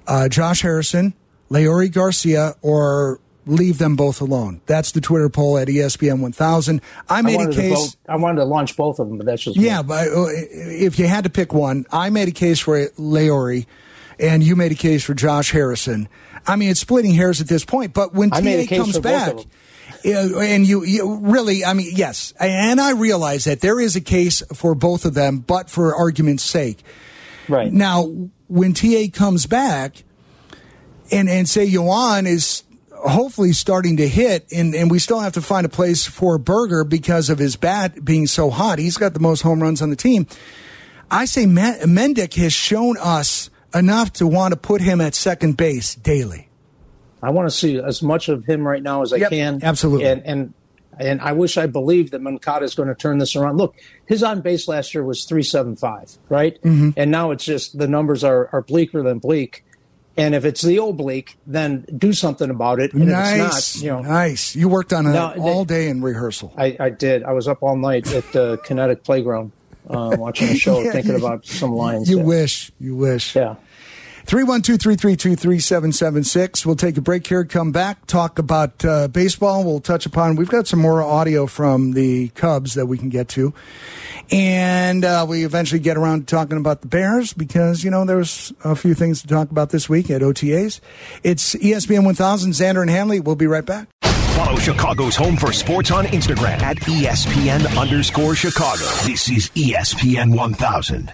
Speaker 2: uh, Josh Harrison, Leori Garcia, or leave them both alone. That's the Twitter poll at E S P N one thousand. I made
Speaker 3: I
Speaker 2: a case.
Speaker 3: Vote, I wanted to launch both of them, but that's just
Speaker 2: yeah. But if you had to pick one, I made a case for Leori, and you made a case for Josh Harrison. I mean, it's splitting hairs at this point. But when T A comes back, and you, you really, I mean, yes, and I realize that there is a case for both of them, but for argument's sake,
Speaker 3: right
Speaker 2: now when T A comes back, and and say Yohan is hopefully starting to hit, and, and we still have to find a place for Berger because of his bat being so hot. He's got the most home runs on the team. I say Mendick has shown us enough to want to put him at second base daily.
Speaker 3: I want to see as much of him right now as I
Speaker 2: yep,
Speaker 3: can.
Speaker 2: Absolutely.
Speaker 3: And, and and I wish I believed that Moncada is going to turn this around. Look, his on base last year was three seventy-five, right?
Speaker 2: Mm-hmm.
Speaker 3: And now it's just the numbers are, are bleaker than bleak. And if it's the oblique, then do something about it. And
Speaker 2: nice,
Speaker 3: if it's not, you know,
Speaker 2: nice. You worked on it
Speaker 3: no,
Speaker 2: all day in rehearsal.
Speaker 3: I, I did. I was up all night at the Kinetic Playground uh, watching a show, yeah, thinking about some lines.
Speaker 2: You
Speaker 3: there.
Speaker 2: wish. You wish.
Speaker 3: Yeah.
Speaker 2: three one two, three three two, three seven seven six. We'll take a break here, come back, talk about uh, baseball. We'll touch upon, we've got some more audio from the Cubs that we can get to. And uh, we eventually get around to talking about the Bears because, you know, there's a few things to talk about this week at O T As. It's E S P N one thousand, Xander and Hanley. We'll be right back.
Speaker 1: Follow Chicago's home for sports on Instagram at E S P N underscore Chicago. This is E S P N one thousand.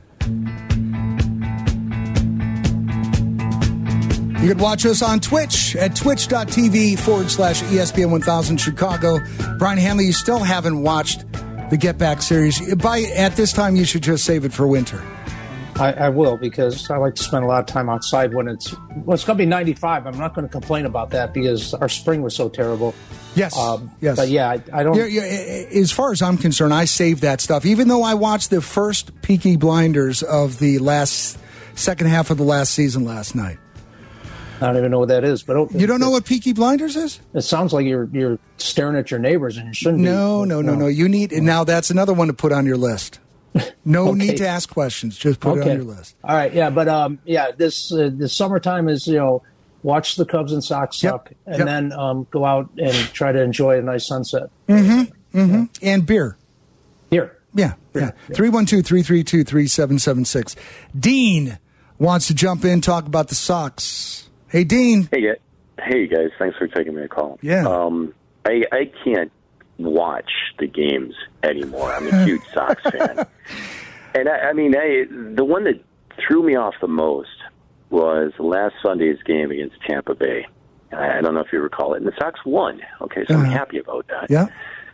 Speaker 2: You can watch us on Twitch at twitch.tv forward slash ESPN 1000 Chicago. Brian Hanley, you still haven't watched the Get Back series. By at this time, you should just save it for winter.
Speaker 3: I, I will, because I like to spend a lot of time outside when it's well, it's going to be ninety-five. I'm not going to complain about that because our spring was so terrible.
Speaker 2: Yes,
Speaker 3: um,
Speaker 2: yes.
Speaker 3: But yeah, I, I don't.
Speaker 2: Yeah, yeah, as far as I'm concerned, I saved that stuff. Even though I watched the first Peaky Blinders of the last second half of the last season last night.
Speaker 3: I don't even know what that is. But okay.
Speaker 2: You don't know what Peaky Blinders is?
Speaker 3: It sounds like you're you're staring at your neighbors and you shouldn't.
Speaker 2: No,
Speaker 3: be.
Speaker 2: no, no, no. You need now. That's another one to put on your list. No
Speaker 3: okay.
Speaker 2: need to ask questions. Just put
Speaker 3: okay.
Speaker 2: it on your list.
Speaker 3: All right, yeah, but um, yeah, this uh, this summertime is, you know, watch the Cubs and Sox suck, yep. and yep. then um, go out and try to enjoy a nice sunset.
Speaker 2: Mm-hmm. Mm-hmm. Yeah. And beer.
Speaker 3: Beer.
Speaker 2: Yeah. Beer. Yeah. Three one two three three two three seven seven six. Dean wants to jump in, talk about the Sox. Hey, Dean.
Speaker 19: Hey, guys. Hey, guys. Thanks for taking me a call.
Speaker 2: Yeah.
Speaker 19: Um, I I can't watch the games anymore. I'm a huge Sox fan. And, I, I mean, I, the one that threw me off the most was last Sunday's game against Tampa Bay. I, I don't know if you recall it. And the Sox won. Okay, so uh, I'm happy about that.
Speaker 2: Yeah.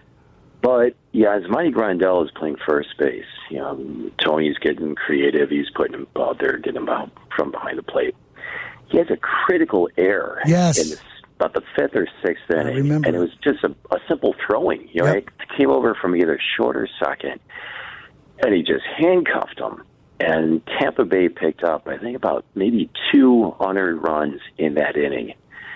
Speaker 19: But, yeah, as Yasmani Grandal is playing first base, you know, Tony's getting creative. He's putting him out there, getting him out from behind the plate. He has a critical error
Speaker 2: yes.
Speaker 19: in the, about the fifth or sixth inning.
Speaker 2: I remember.
Speaker 19: And it was just a, a simple throwing. You know,
Speaker 2: yep.
Speaker 19: It came over from either short or second, and he just handcuffed him. And Tampa Bay picked up, I think, about maybe two unearned runs in that inning.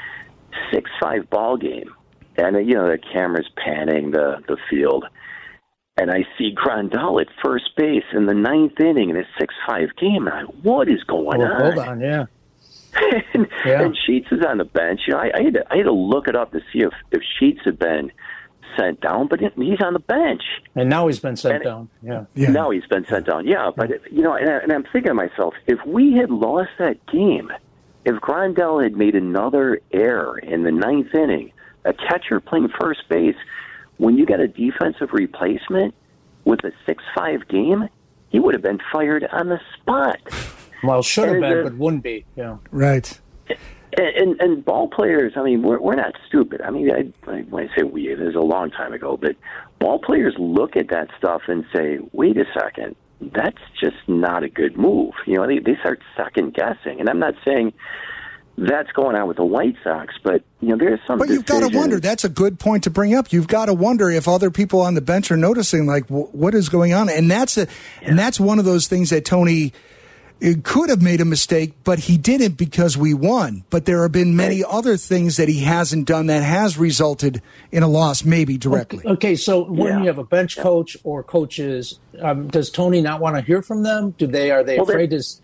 Speaker 19: six five ball game. And, you know, the camera's panning the, the field. And I see Grandal at first base in the ninth inning in a six five game. And I, what is going
Speaker 3: oh,
Speaker 19: on?
Speaker 3: Hold on, yeah.
Speaker 19: and,
Speaker 3: yeah.
Speaker 19: and Sheets is on the bench. You know, I, I, had to, I had to look it up to see if, if Sheets had been sent down, but he's on the bench.
Speaker 3: And now he's been sent
Speaker 19: and,
Speaker 3: down. Yeah.
Speaker 19: yeah. Now he's been sent down. Yeah, but, you know, and, I, and I'm thinking to myself, if we had lost that game, if Grandal had made another error in the ninth inning, a catcher playing first base, when you get a defensive replacement with a six five game, he would have been fired on the spot.
Speaker 3: Well, should have been,
Speaker 19: uh,
Speaker 3: but wouldn't be. Yeah,
Speaker 2: right.
Speaker 19: And, and, and ball players, I mean, we're, we're not stupid. I mean, I, I, when I say we, it was a long time ago, but ball players look at that stuff and say, wait a second, that's just not a good move. You know, they, they start second guessing. And I'm not saying that's going on with the White Sox, but, you know, there's some
Speaker 2: But you've got to wonder. That's a good point to bring up. You've got to wonder if other people on the bench are noticing, like, w- what is going on? And that's a, yeah. and that's one of those things that Tony could have made a mistake, but he didn't because we won. But there have been many right. other things that he hasn't done that has resulted in a loss, maybe directly.
Speaker 3: Okay, okay so when
Speaker 19: yeah.
Speaker 3: you have a bench coach or coaches, um, does Tony not want to hear from them? Do they are they
Speaker 19: well,
Speaker 3: afraid to?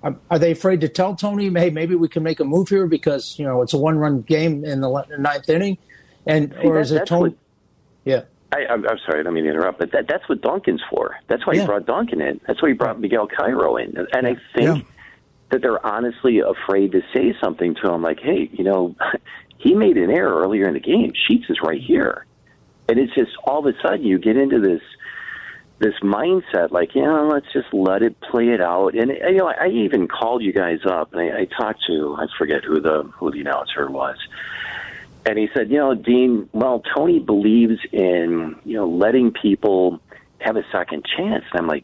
Speaker 3: Are, are they afraid to tell Tony, hey, maybe we can make a move here because, you know, it's a one-run game in the ninth inning? And
Speaker 19: See,
Speaker 3: or
Speaker 19: that,
Speaker 3: is it Tony?
Speaker 19: What,
Speaker 3: yeah.
Speaker 19: I, I'm, I'm sorry, I don't mean to interrupt, but that, that's what Duncan's for. That's why yeah. he brought Duncan in. That's why he brought Miguel Cairo in. And I think yeah. that they're honestly afraid to say something to him like, hey, you know, he made an error earlier in the game. Sheets is right here. And it's just all of a sudden you get into this this mindset like, you know, let's just let it play it out. And, you know, I even called you guys up, and I, I talked to, I forget who the who the announcer was. And he said, you know, Dean, well, Tony believes in, you know, letting people have a second chance. And I'm like,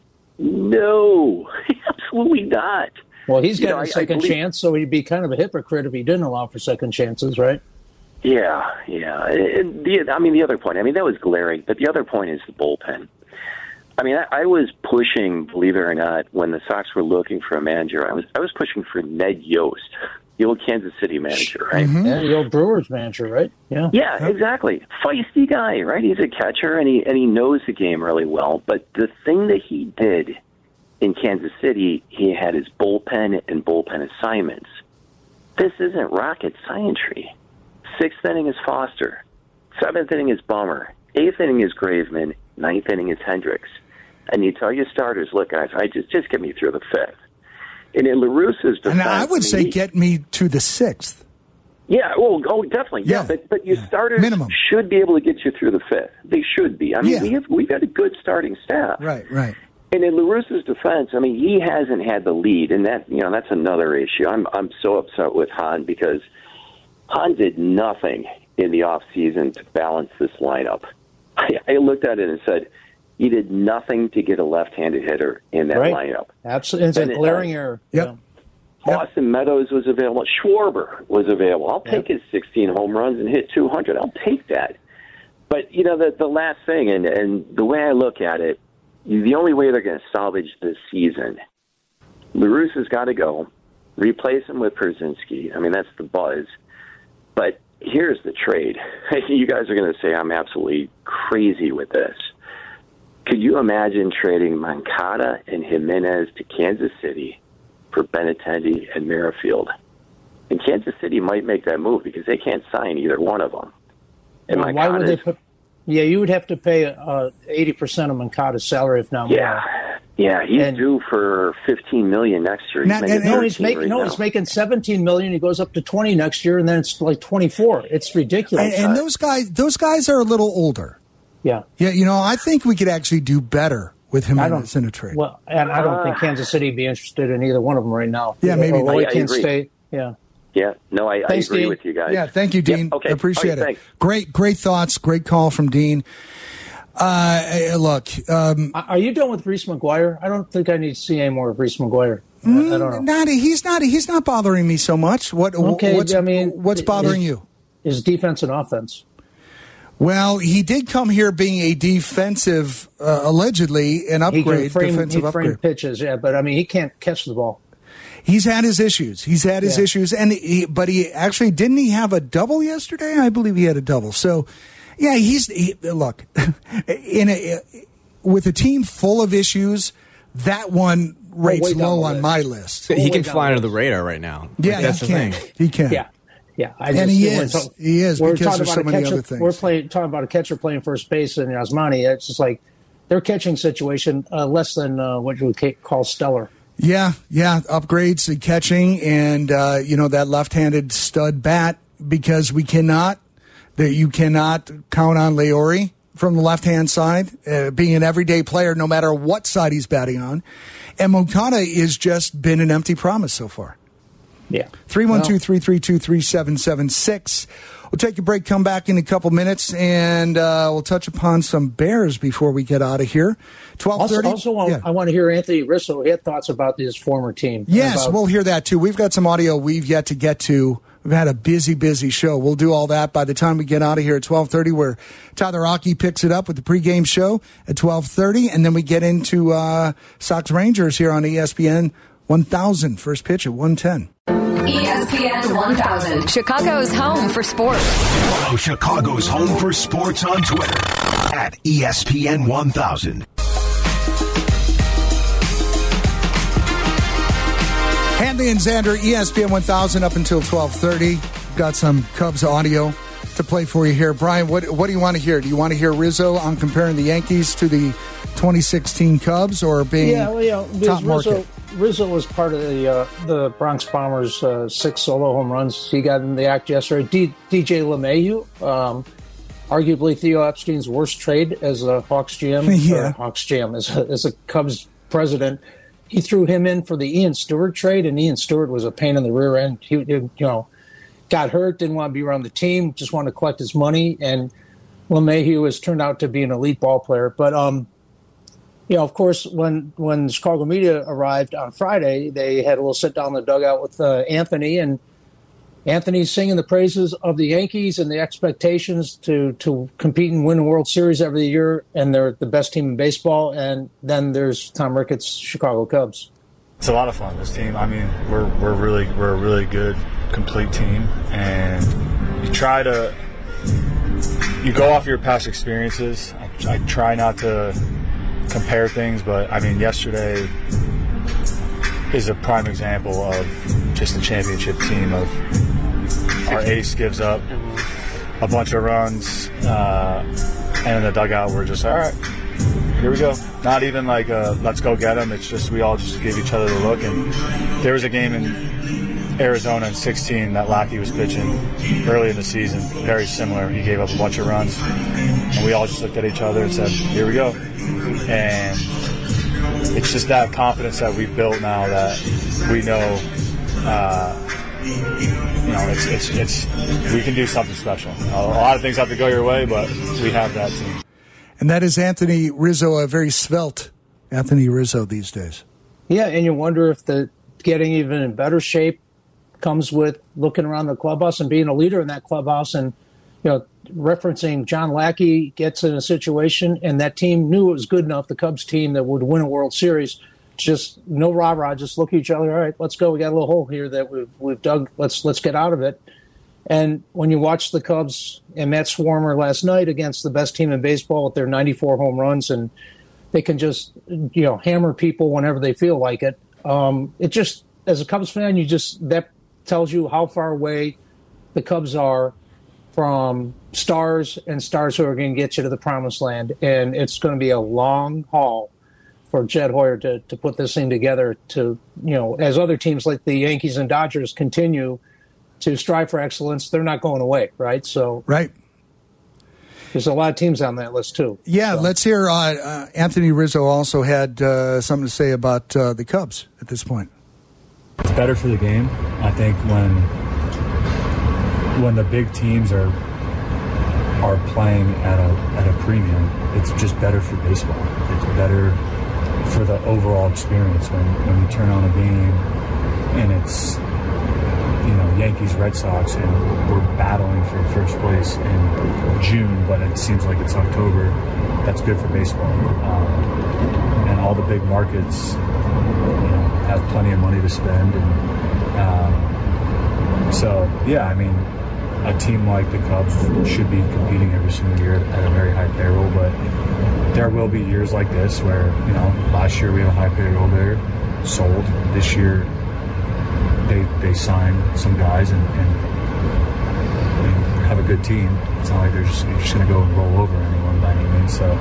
Speaker 19: no, absolutely not.
Speaker 3: Well, he's
Speaker 19: you
Speaker 3: got
Speaker 19: know,
Speaker 3: a
Speaker 19: I,
Speaker 3: second
Speaker 19: I believe,
Speaker 3: chance, so he'd be kind of a hypocrite if he didn't allow for second chances, right?
Speaker 19: Yeah, yeah. And the, I mean, the other point, I mean, that was glaring, but the other point is the bullpen. I mean, I, I was pushing, believe it or not, when the Sox were looking for a manager, I was I was pushing for Ned Yost, the old Kansas City manager, right?
Speaker 3: Mm-hmm. Yeah, the old Brewers manager, right? Yeah,
Speaker 19: yeah, yep. exactly. Feisty guy, right? He's a catcher, and he and he knows the game really well. But the thing that he did in Kansas City, he had his bullpen and bullpen assignments. This isn't rocket scientry. Sixth inning is Foster. Seventh inning is Bummer. Eighth inning is Graveman. Ninth inning is Hendricks. And you tell your starters, look, guys, I just just get me through the fifth. And in La Russa's defense,
Speaker 2: and I would say
Speaker 19: he,
Speaker 2: get me to the sixth.
Speaker 19: Yeah, well, oh, definitely. Yeah, yeah but but your yeah. starters Minimum. should be able to get you through the fifth. They should be. I mean, yeah. we have we've got a good starting staff.
Speaker 2: Right, right.
Speaker 19: And in La Russa's defense, I mean, he hasn't had the lead, and that you know that's another issue. I'm I'm so upset with Han because Han did nothing in the off season to balance this lineup. I, I looked at it and said, he did nothing to get a left-handed hitter in that
Speaker 3: right.
Speaker 19: lineup.
Speaker 3: Absolutely. It's a glaring error.
Speaker 2: Yep.
Speaker 3: Yeah.
Speaker 19: Austin Meadows was available. Schwarber was available. I'll take yep. his sixteen home runs and hit two hundred. I'll take that. But, you know, the, the last thing, and, and the way I look at it, the only way they're going to salvage this season, La Russa's got to go, replace him with Pierzynski. I mean, that's the buzz. But here's the trade. You guys are going to say I'm absolutely crazy with this. Could you imagine trading Moncada and Jimenez to Kansas City for Benintendi and Merrifield? And Kansas City might make that move because they can't sign either one of them. And
Speaker 3: well, why would they put? Yeah, you would have to pay uh, eighty percent of Moncada's salary, if not more.
Speaker 19: Yeah, yeah, he's and, due for fifteen million next year. He's
Speaker 3: not, and, no, he's making
Speaker 19: right
Speaker 3: no,
Speaker 19: now.
Speaker 3: he's making seventeen million. He goes up to twenty next year, and then it's like twenty four. It's ridiculous.
Speaker 2: And, and those guys, those guys are a little older.
Speaker 3: Yeah,
Speaker 2: yeah. You know, I think we could actually do better with him in a trade.
Speaker 3: Well, and I don't uh, think Kansas City would be interested in either one of them right now.
Speaker 2: Yeah, maybe
Speaker 3: Roy
Speaker 19: I, I
Speaker 3: can
Speaker 19: agree.
Speaker 3: stay. Yeah.
Speaker 19: Yeah, no, I,
Speaker 3: Thanks,
Speaker 19: I agree
Speaker 3: Dean.
Speaker 19: with you guys.
Speaker 2: Yeah, thank you, Dean.
Speaker 19: Yep, okay.
Speaker 2: Appreciate
Speaker 19: okay,
Speaker 2: it.
Speaker 19: Thanks.
Speaker 2: Great, great thoughts. Great call from Dean. Uh, look, um,
Speaker 3: are you done with Reese McGuire? I don't think I need to see any more of Reese McGuire.
Speaker 2: Mm,
Speaker 3: I don't know.
Speaker 2: Not, he's not. He's not bothering me so much. What?
Speaker 3: Okay,
Speaker 2: what's,
Speaker 3: I mean,
Speaker 2: what's bothering
Speaker 3: his,
Speaker 2: you?
Speaker 3: His defense and offense.
Speaker 2: Well, he did come here being a defensive, uh, allegedly an upgrade,
Speaker 3: he can frame,
Speaker 2: defensive
Speaker 3: he frame
Speaker 2: upgrade.
Speaker 3: pitches, yeah, but I mean, he can't catch the ball.
Speaker 2: He's had his issues. He's had his
Speaker 3: yeah.
Speaker 2: issues, and he, but he actually didn't he have a double yesterday? I believe he had a double. So, yeah, he's he, look in a with a team full of issues. That one rates
Speaker 3: oh,
Speaker 2: low on
Speaker 3: list.
Speaker 2: my list.
Speaker 4: He can fly under the radar right now.
Speaker 2: Yeah,
Speaker 4: like, that's
Speaker 2: he
Speaker 4: the
Speaker 2: can.
Speaker 4: thing.
Speaker 2: He can.
Speaker 3: Yeah. Yeah, I
Speaker 2: and
Speaker 3: just,
Speaker 2: he
Speaker 3: we're
Speaker 2: is.
Speaker 3: Talk,
Speaker 2: he is
Speaker 3: we're
Speaker 2: because there's so many
Speaker 3: catcher,
Speaker 2: other things.
Speaker 3: We're playing, talking about a catcher playing first base in Osmani. It's just like their catching situation uh, less than uh, what you would call stellar.
Speaker 2: Yeah, yeah, upgrades in catching and, uh, you know, that left-handed stud bat because we cannot, that you cannot count on Leori from the left-hand side, uh, being an everyday player no matter what side he's batting on. And Moncada has just been an empty promise so far.
Speaker 3: Yeah.
Speaker 2: three one two, three three two, three seven seven six. We'll take a break, come back in a couple minutes, and uh, we'll touch upon some Bears before we get out of here. twelve thirty.
Speaker 3: Also, also
Speaker 2: yeah.
Speaker 3: I want to hear Anthony Rizzo. He had thoughts about his former team.
Speaker 2: Yes,
Speaker 3: about-
Speaker 2: we'll hear that too. We've got some audio we've yet to get to. We've had a busy, busy show. We'll do all that by the time we get out of here at twelve thirty, where Tyler Rocky picks it up with the pregame show at twelve thirty, and then we get into uh, Sox Rangers here on E S P N one thousand. First pitch at one ten.
Speaker 9: E S P N one thousand, Chicago's home for sports.
Speaker 1: Follow Chicago's home for sports on Twitter at E S P N one thousand.
Speaker 2: Hanley and Xander, E S P N one thousand up until twelve thirty. Got some Cubs audio to play for you here. Brian, what what do you want to hear? Do you want to hear Rizzo on comparing the Yankees to the twenty sixteen Cubs or being
Speaker 3: yeah, well, you know,
Speaker 2: top
Speaker 3: Rizzo,
Speaker 2: market?
Speaker 3: Rizzo was part of the uh, the Bronx Bombers' uh, six solo home runs he got in the act yesterday. D- DJ LeMahieu, um, arguably Theo Epstein's worst trade as a Hawks G M,
Speaker 2: yeah.
Speaker 3: or Hawks G M, as a, as a Cubs president. He threw him in for the Ian Stewart trade, and Ian Stewart was a pain in the rear end. He, you know, got hurt, didn't want to be around the team, just wanted to collect his money, and LeMahieu has turned out to be an elite ball player. But, um, you know, of course, when, when the Chicago media arrived on Friday, they had a little sit-down in the dugout with uh, Anthony, and Anthony's singing the praises of the Yankees and the expectations to, to compete and win a World Series every year, and they're the best team in baseball. And then there's Tom Ricketts' Chicago Cubs.
Speaker 20: It's a lot of fun, this team. I mean, we're we're really we're a really good, complete team, and you try to you go off your past experiences. I, I try not to compare things, but I mean, yesterday is a prime example of just a championship team. Of our ace gives up a bunch of runs, uh, and in the dugout we're just, all right, here we go. Not even like a, let's go get them. It's just we all just give each other the look. And there was a game in Arizona in sixteen that Lackey was pitching early in the season, very similar. He gave up a bunch of runs, and we all just looked at each other and said, here we go. And it's just that confidence that we've built now that we know, uh, you know, it's, it's, it's, we can do something special. A lot of things have to go your way, but we have that team.
Speaker 2: And that is Anthony Rizzo, a very svelte Anthony Rizzo these days.
Speaker 3: Yeah, and you wonder if the getting even in better shape comes with looking around the clubhouse and being a leader in that clubhouse. And, you know, referencing John Lackey gets in a situation, and that team knew it was good enough, the Cubs team that would win a World Series. Just no rah-rah, just look at each other. All right, let's go. We got a little hole here that we've we've dug. Let's let's get out of it. And when you watch the Cubs and Matt Swarmer last night against the best team in baseball with their ninety-four home runs, and they can just, you know, hammer people whenever they feel like it. Um, it just, as a Cubs fan, you just, that tells you how far away the Cubs are from stars and stars who are going to get you to the promised land. And it's going to be a long haul for Jed Hoyer to, to put this thing together to, you know, as other teams like the Yankees and Dodgers continue to strive for excellence, they're not going away, right? So
Speaker 2: right.
Speaker 3: There's a lot of teams on that list, too.
Speaker 2: Yeah,
Speaker 3: so.
Speaker 2: let's hear. Uh, uh, Anthony Rizzo also had uh, something to say about uh, the Cubs at this point.
Speaker 21: It's better for the game. I think when when the big teams are are playing at a at a premium, it's just better for baseball. It's better for the overall experience when, when you turn on a game and it's, you know, Yankees, Red Sox, and we're battling for first place in June, but it seems like it's October. That's good for baseball. Um, and all the big markets, you know, have plenty of money to spend. And um, so, yeah, I mean, a team like the Cubs should be competing every single year at a very high payroll, but there will be years like this where, you know, last year we had a high payroll there, sold. This year they they sign some guys and, and, and have a good team. It's not like they're just, you're just going to go and roll over anyone by any means. So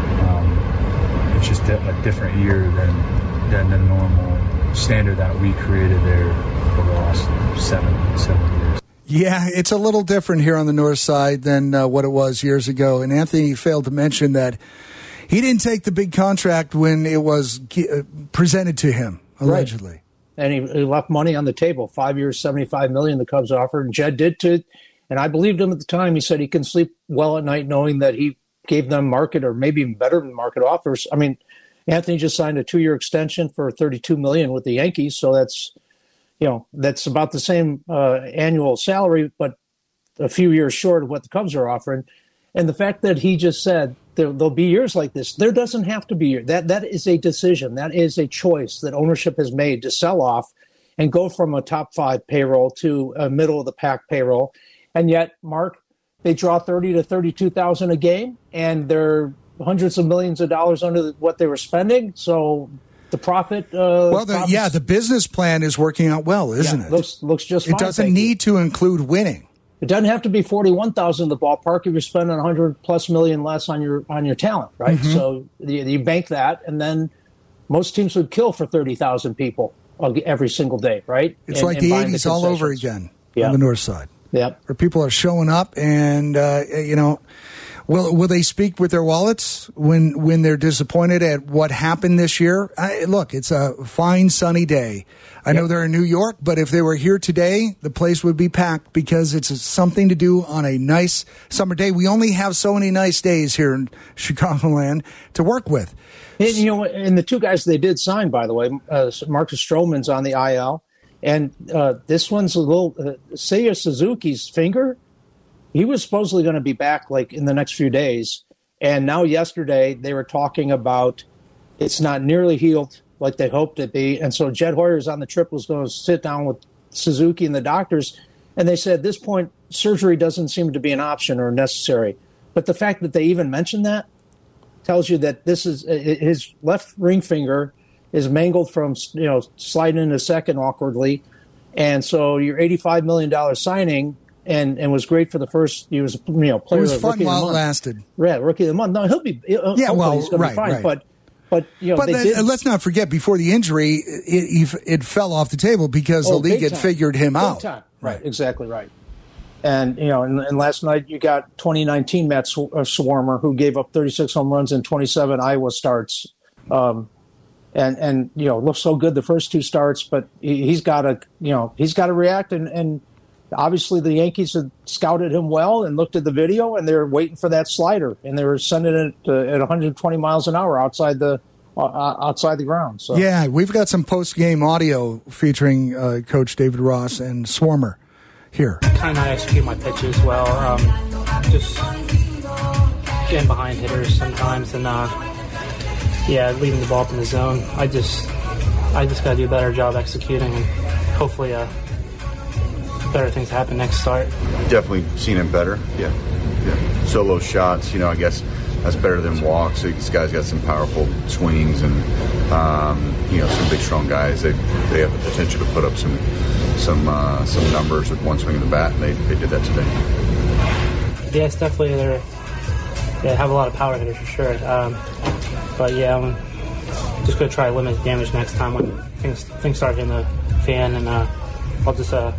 Speaker 21: um, it's just a different year than than the normal standard that we created there over the last seven seven years.
Speaker 2: Yeah, it's a little different here on the north side than uh, what it was years ago. And Anthony failed to mention that he didn't take the big contract when it was uh, presented to him, allegedly.
Speaker 3: Right. And he, he left money on the table. Five years, seventy-five million dollars the Cubs offered, and Jed did too. And I believed him at the time. He said he can sleep well at night knowing that he gave them market or maybe even better than market offers. I mean, Anthony just signed a two-year extension for thirty-two million dollars with the Yankees, so that's, you know, that's about the same uh, annual salary, but a few years short of what the Cubs are offering. And the fact that he just said there, there'll be years like this, there doesn't have to be. That that is a decision. That is a choice that ownership has made to sell off and go from a top five payroll to a middle of the pack payroll. And yet, Mark, they draw thirty to thirty-two thousand a game, and they're hundreds of millions of dollars under what they were spending. So the profit. Uh,
Speaker 2: well, the, yeah, the business plan is working out well, isn't
Speaker 3: yeah,
Speaker 2: it?
Speaker 3: Looks looks just.
Speaker 2: It
Speaker 3: fine,
Speaker 2: doesn't need to include winning.
Speaker 3: It doesn't have to be forty-one thousand in the ballpark if you're spending one hundred plus million less on your on your talent, right? Mm-hmm. So you, you bank that, and then most teams would kill for thirty thousand people every single day, right?
Speaker 2: It's
Speaker 3: and,
Speaker 2: like
Speaker 3: and
Speaker 2: the eighties all over again yeah. on the north side.
Speaker 3: Yeah,
Speaker 2: where people are showing up, and uh, you know, will will they speak with their wallets when when they're disappointed at what happened this year? I, look, it's a fine sunny day. I yep. know they're in New York, but if they were here today, the place would be packed because it's something to do on a nice summer day. We only have so many nice days here in Chicagoland to work with.
Speaker 3: And, you know, and the two guys they did sign, by the way, uh, Marcus Stroman's on the I L. And uh, this one's a little, uh, Seiya Suzuki's finger, he was supposedly going to be back like in the next few days. And now yesterday they were talking about it's not nearly healed like they hoped it be. And so Jed Hoyer's on the trip was going to sit down with Suzuki and the doctors. And they said at this point, surgery doesn't seem to be an option or necessary. But the fact that they even mentioned that tells you that this is his left ring finger is mangled from, you know, sliding into second awkwardly. And so your eighty-five million dollars signing and, and was great for the first, he was, you know, player
Speaker 2: it was
Speaker 3: of
Speaker 2: fun
Speaker 3: rookie
Speaker 2: while
Speaker 3: of the
Speaker 2: it
Speaker 3: month.
Speaker 2: lasted.
Speaker 3: Yeah, rookie of the month. No, he'll be, he'll,
Speaker 2: yeah, well,
Speaker 3: he's going
Speaker 2: right,
Speaker 3: to be fine.
Speaker 2: right.
Speaker 3: But, but, you know,
Speaker 2: but
Speaker 3: they
Speaker 2: that,
Speaker 3: did.
Speaker 2: let's not forget, before the injury, it, it, it fell off the table because
Speaker 3: Oh,
Speaker 2: the league
Speaker 3: big
Speaker 2: had
Speaker 3: time.
Speaker 2: figured him
Speaker 3: Big
Speaker 2: out.
Speaker 3: time. Right, exactly right. And, you know, and, and last night you got twenty nineteen Matt Sw- uh, Swarmer, who gave up thirty-six home runs in twenty-seven Iowa starts. Um, and, and, you know, looked so good the first two starts, but he, he's got to, you know, he's got to react. And, and obviously the Yankees had scouted him well and looked at the video, and they're waiting for that slider. And they were sending it uh, at one hundred twenty miles an hour outside the uh, outside the ground. So
Speaker 2: Yeah, we've got some post-game audio featuring uh, Coach David Ross and Swarmer here.
Speaker 5: Kind of execute my pitches well. Um, just getting behind hitters sometimes, and uh, yeah, leaving the ball up in the zone. I just, I just got to do a better job executing, and hopefully, uh, better things happen next start.
Speaker 22: Definitely seen him better. Yeah, yeah. Solo shots. You know, I guess that's better than walks. This guy's got some powerful swings, and um, you know, some big, strong guys. They they have the potential to put up some. some uh, some numbers with one swing of the bat, and they, they did that today.
Speaker 5: Yeah, it's definitely they're they have a lot of power hitters for sure. Um, but yeah, I'm just gonna try to limit damage next time when things things start hitting the fan, and uh, I'll just uh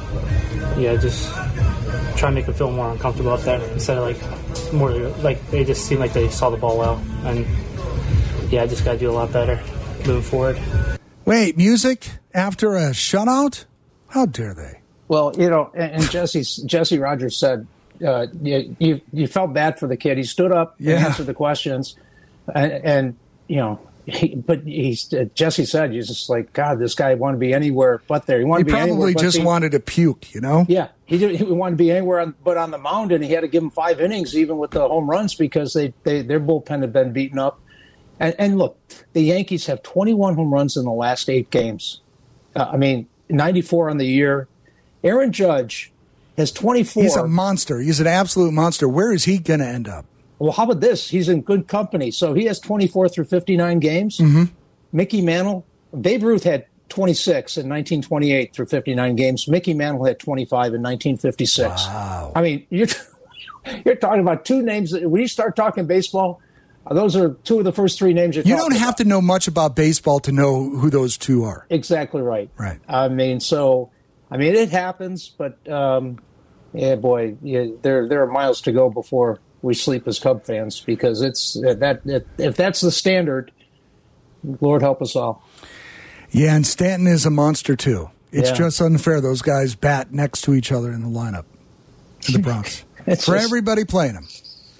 Speaker 5: yeah just try and make them feel more uncomfortable up there instead of like more like they just seem like they saw the ball well, and yeah, I just gotta do a lot better moving forward.
Speaker 2: Wait, music after a shutout? How dare they?
Speaker 3: Well, you know, and, and Jesse Jesse Rogers said uh, you, you you felt bad for the kid. He stood up
Speaker 2: Yeah.
Speaker 3: and answered the questions, and, and you know, he, but he's uh, Jesse said he's just like, God, this guy wanted to be anywhere but there. He wanted
Speaker 2: He
Speaker 3: to be anywhere
Speaker 2: probably
Speaker 3: but
Speaker 2: just
Speaker 3: be,
Speaker 2: wanted to puke, you know?
Speaker 3: Yeah, he did, he wanted to be anywhere on, but on the mound, and he had to give him five innings even with the home runs because they, they their bullpen had been beaten up. And, and look, the Yankees have twenty-one home runs in the last eight games. Uh, I mean, ninety-four on the year. Aaron Judge has twenty-four.
Speaker 2: He's a monster. He's an absolute monster. Where is he going to end up?
Speaker 3: Well, how about this? He's in good company. So he has twenty-four through fifty-nine games.
Speaker 2: Mm-hmm.
Speaker 3: Mickey Mantle, Babe Ruth had twenty-six in nineteen twenty-eight through fifty-nine games. Mickey Mantle had twenty-five in nineteen fifty-six.
Speaker 2: Wow.
Speaker 3: I mean, you're, you're talking about two names. That, when you start talking baseball, those are two of the first three names you're
Speaker 2: You
Speaker 3: talking
Speaker 2: don't
Speaker 3: about.
Speaker 2: have to know much about baseball to know who those two are.
Speaker 3: Exactly right.
Speaker 2: Right.
Speaker 3: I mean, so, I mean, it happens, but, um, yeah, boy, yeah, there there are miles to go before we sleep as Cub fans because it's that it, if that's the standard, Lord help us all.
Speaker 2: Yeah, and Stanton is a monster, too. It's
Speaker 3: Yeah.
Speaker 2: just unfair. Those guys bat next to each other in the lineup in the Bronx.
Speaker 3: It's
Speaker 2: For
Speaker 3: just-
Speaker 2: everybody playing them.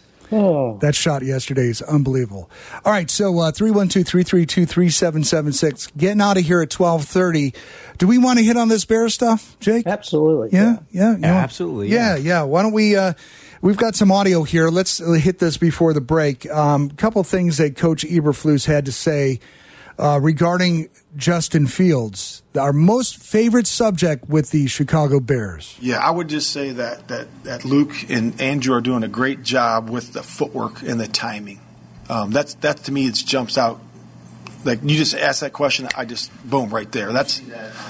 Speaker 3: Oh.
Speaker 2: That shot yesterday is unbelievable. All right, so uh, three one two, three three two, three seven seven six. Getting out of here at twelve thirty. Do we want to hit on this Bear stuff, Jake?
Speaker 3: Absolutely.
Speaker 2: Yeah, yeah. you know?
Speaker 4: Absolutely.
Speaker 2: Yeah, yeah. Why don't we... Uh, we've got some audio here. Let's hit this before the break. A um, couple things that Coach Eberflus had to say uh, regarding Justin Fields, our most favorite subject with the Chicago Bears.
Speaker 23: Yeah, I would just say that, that, that Luke and Andrew are doing a great job with the footwork and the timing. Um, that's that to me, it jumps out Like you just asked that question, I just boom right there. That's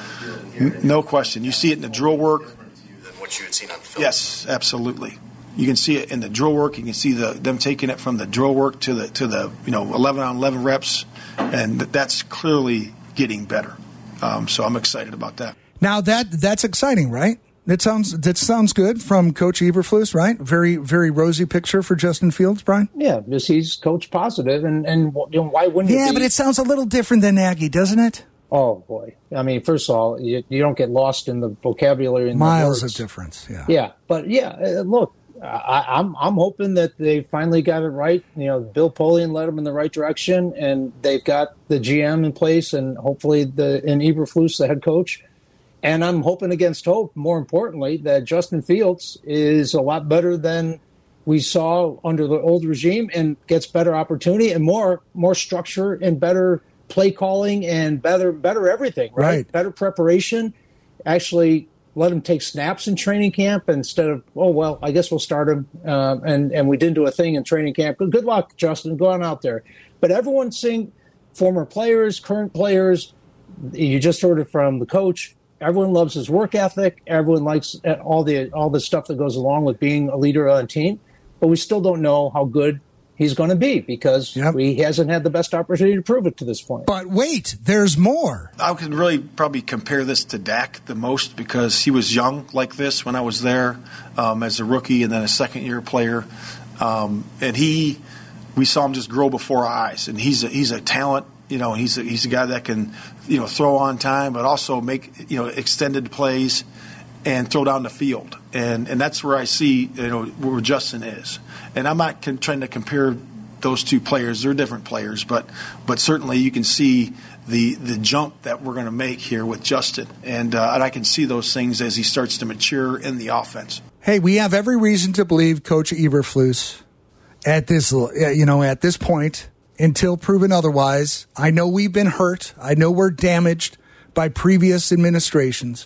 Speaker 23: n- no question. You see it in the drill work.
Speaker 6: Than what you had seen on film.
Speaker 23: Yes, absolutely. You can see it in the drill work. You can see the them taking it from the drill work to the to the you know eleven on eleven reps, and that's clearly getting better. Um, so I'm excited about that.
Speaker 2: Now that that's exciting, right? That sounds that sounds good from Coach Eberflus, right? Very very rosy picture for Justin Fields, Brian.
Speaker 3: Yeah, because he's coach positive, and and you know, why wouldn't?
Speaker 2: Yeah,
Speaker 3: it be?
Speaker 2: but it sounds a little different than Nagy, doesn't it?
Speaker 3: Oh boy! I mean, first of all, you, you don't get lost in the vocabulary and
Speaker 2: miles
Speaker 3: the words.
Speaker 2: of difference. Yeah,
Speaker 3: yeah, but yeah, uh, look, I, I'm I'm hoping that they finally got it right. You know, Bill Polian led them in the right direction, and they've got the G M in place, and hopefully the and Eberflus, the head coach. And I'm hoping against hope, more importantly, that Justin Fields is a lot better than we saw under the old regime and gets better opportunity and more more structure and better play calling and better better everything, right?
Speaker 2: Right.
Speaker 3: Better preparation. Actually let him take snaps in training camp instead of, oh, well, I guess we'll start him. Uh, and, and we didn't do a thing in training camp. Good, good luck, Justin. Go on out there. But everyone's seeing former players, current players. You just heard it from the coach. Everyone loves his work ethic. Everyone likes all the all the stuff that goes along with being a leader on a team. But we still don't know how good he's going to be because yep. he hasn't had the best opportunity to prove it to this point.
Speaker 2: But wait, there's more.
Speaker 23: I could really probably compare this to Dak the most because he was young like this when I was there um, as a rookie and then a second-year player. Um, and he, we saw him just grow before our eyes. And he's a, he's a talent. You know, he's a, he's a guy that can, you know, throw on time, but also make, you know, extended plays and throw down the field. And and that's where I see, you know, where Justin is. And I'm not con- trying to compare those two players. They're different players, but but certainly you can see the the jump that we're going to make here with Justin. And, uh, and I can see those things as he starts to mature in the offense.
Speaker 2: Hey, we have every reason to believe Coach Eberflus at this, you know, at this point, until proven otherwise. I know we've been hurt. I know we're damaged by previous administrations,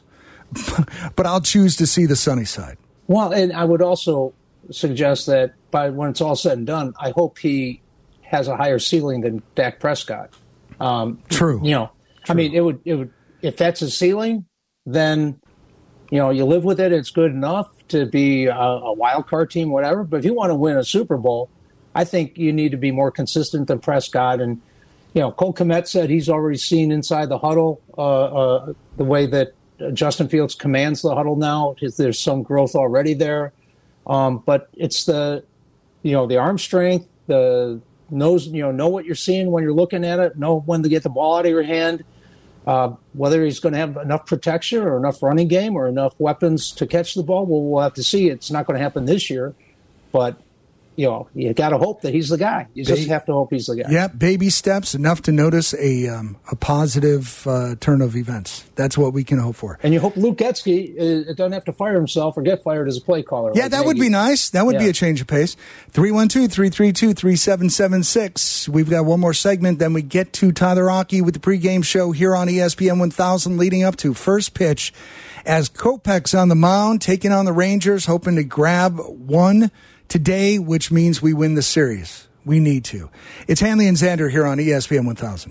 Speaker 2: but I'll choose to see the sunny side.
Speaker 3: Well, and I would also suggest that by when it's all said and done, I hope he has a higher ceiling than Dak Prescott. Um,
Speaker 2: True.
Speaker 3: You know, True. I mean, it would, it would, if that's his ceiling, then, you know, you live with it. It's good enough to be a, a wild card team, whatever. But if you want to win a Super Bowl, I think you need to be more consistent than Prescott. And, you know, Cole Kmet said he's already seen inside the huddle uh, uh, the way that Justin Fields commands the huddle now. There's some growth already there. Um, but it's the, you know, the arm strength, the knows, you know, know what you're seeing when you're looking at it, know when to get the ball out of your hand, uh, whether he's going to have enough protection or enough running game or enough weapons to catch the ball. Well, we'll have to see. It's not going to happen this year, but you know, you got to hope that he's the guy. You just have to hope he's the guy.
Speaker 2: Yeah, baby steps, enough to notice a um, a positive uh, turn of events. That's what we can hope for.
Speaker 3: And you hope Luke Getsky uh, doesn't have to fire himself or get fired as a play caller.
Speaker 2: Yeah,
Speaker 3: like
Speaker 2: that
Speaker 3: Nagy.
Speaker 2: would be nice. That would
Speaker 3: yeah.
Speaker 2: be a change of pace. three one two, three three two, three seven seven six. We've got one more segment, then we get to Tyler Rocky with the pregame show here on E S P N one thousand leading up to first pitch as Kopech's on the mound, taking on the Rangers, hoping to grab one today, which means we win the series. We need to. It's Hanley and Xander here on E S P N one thousand.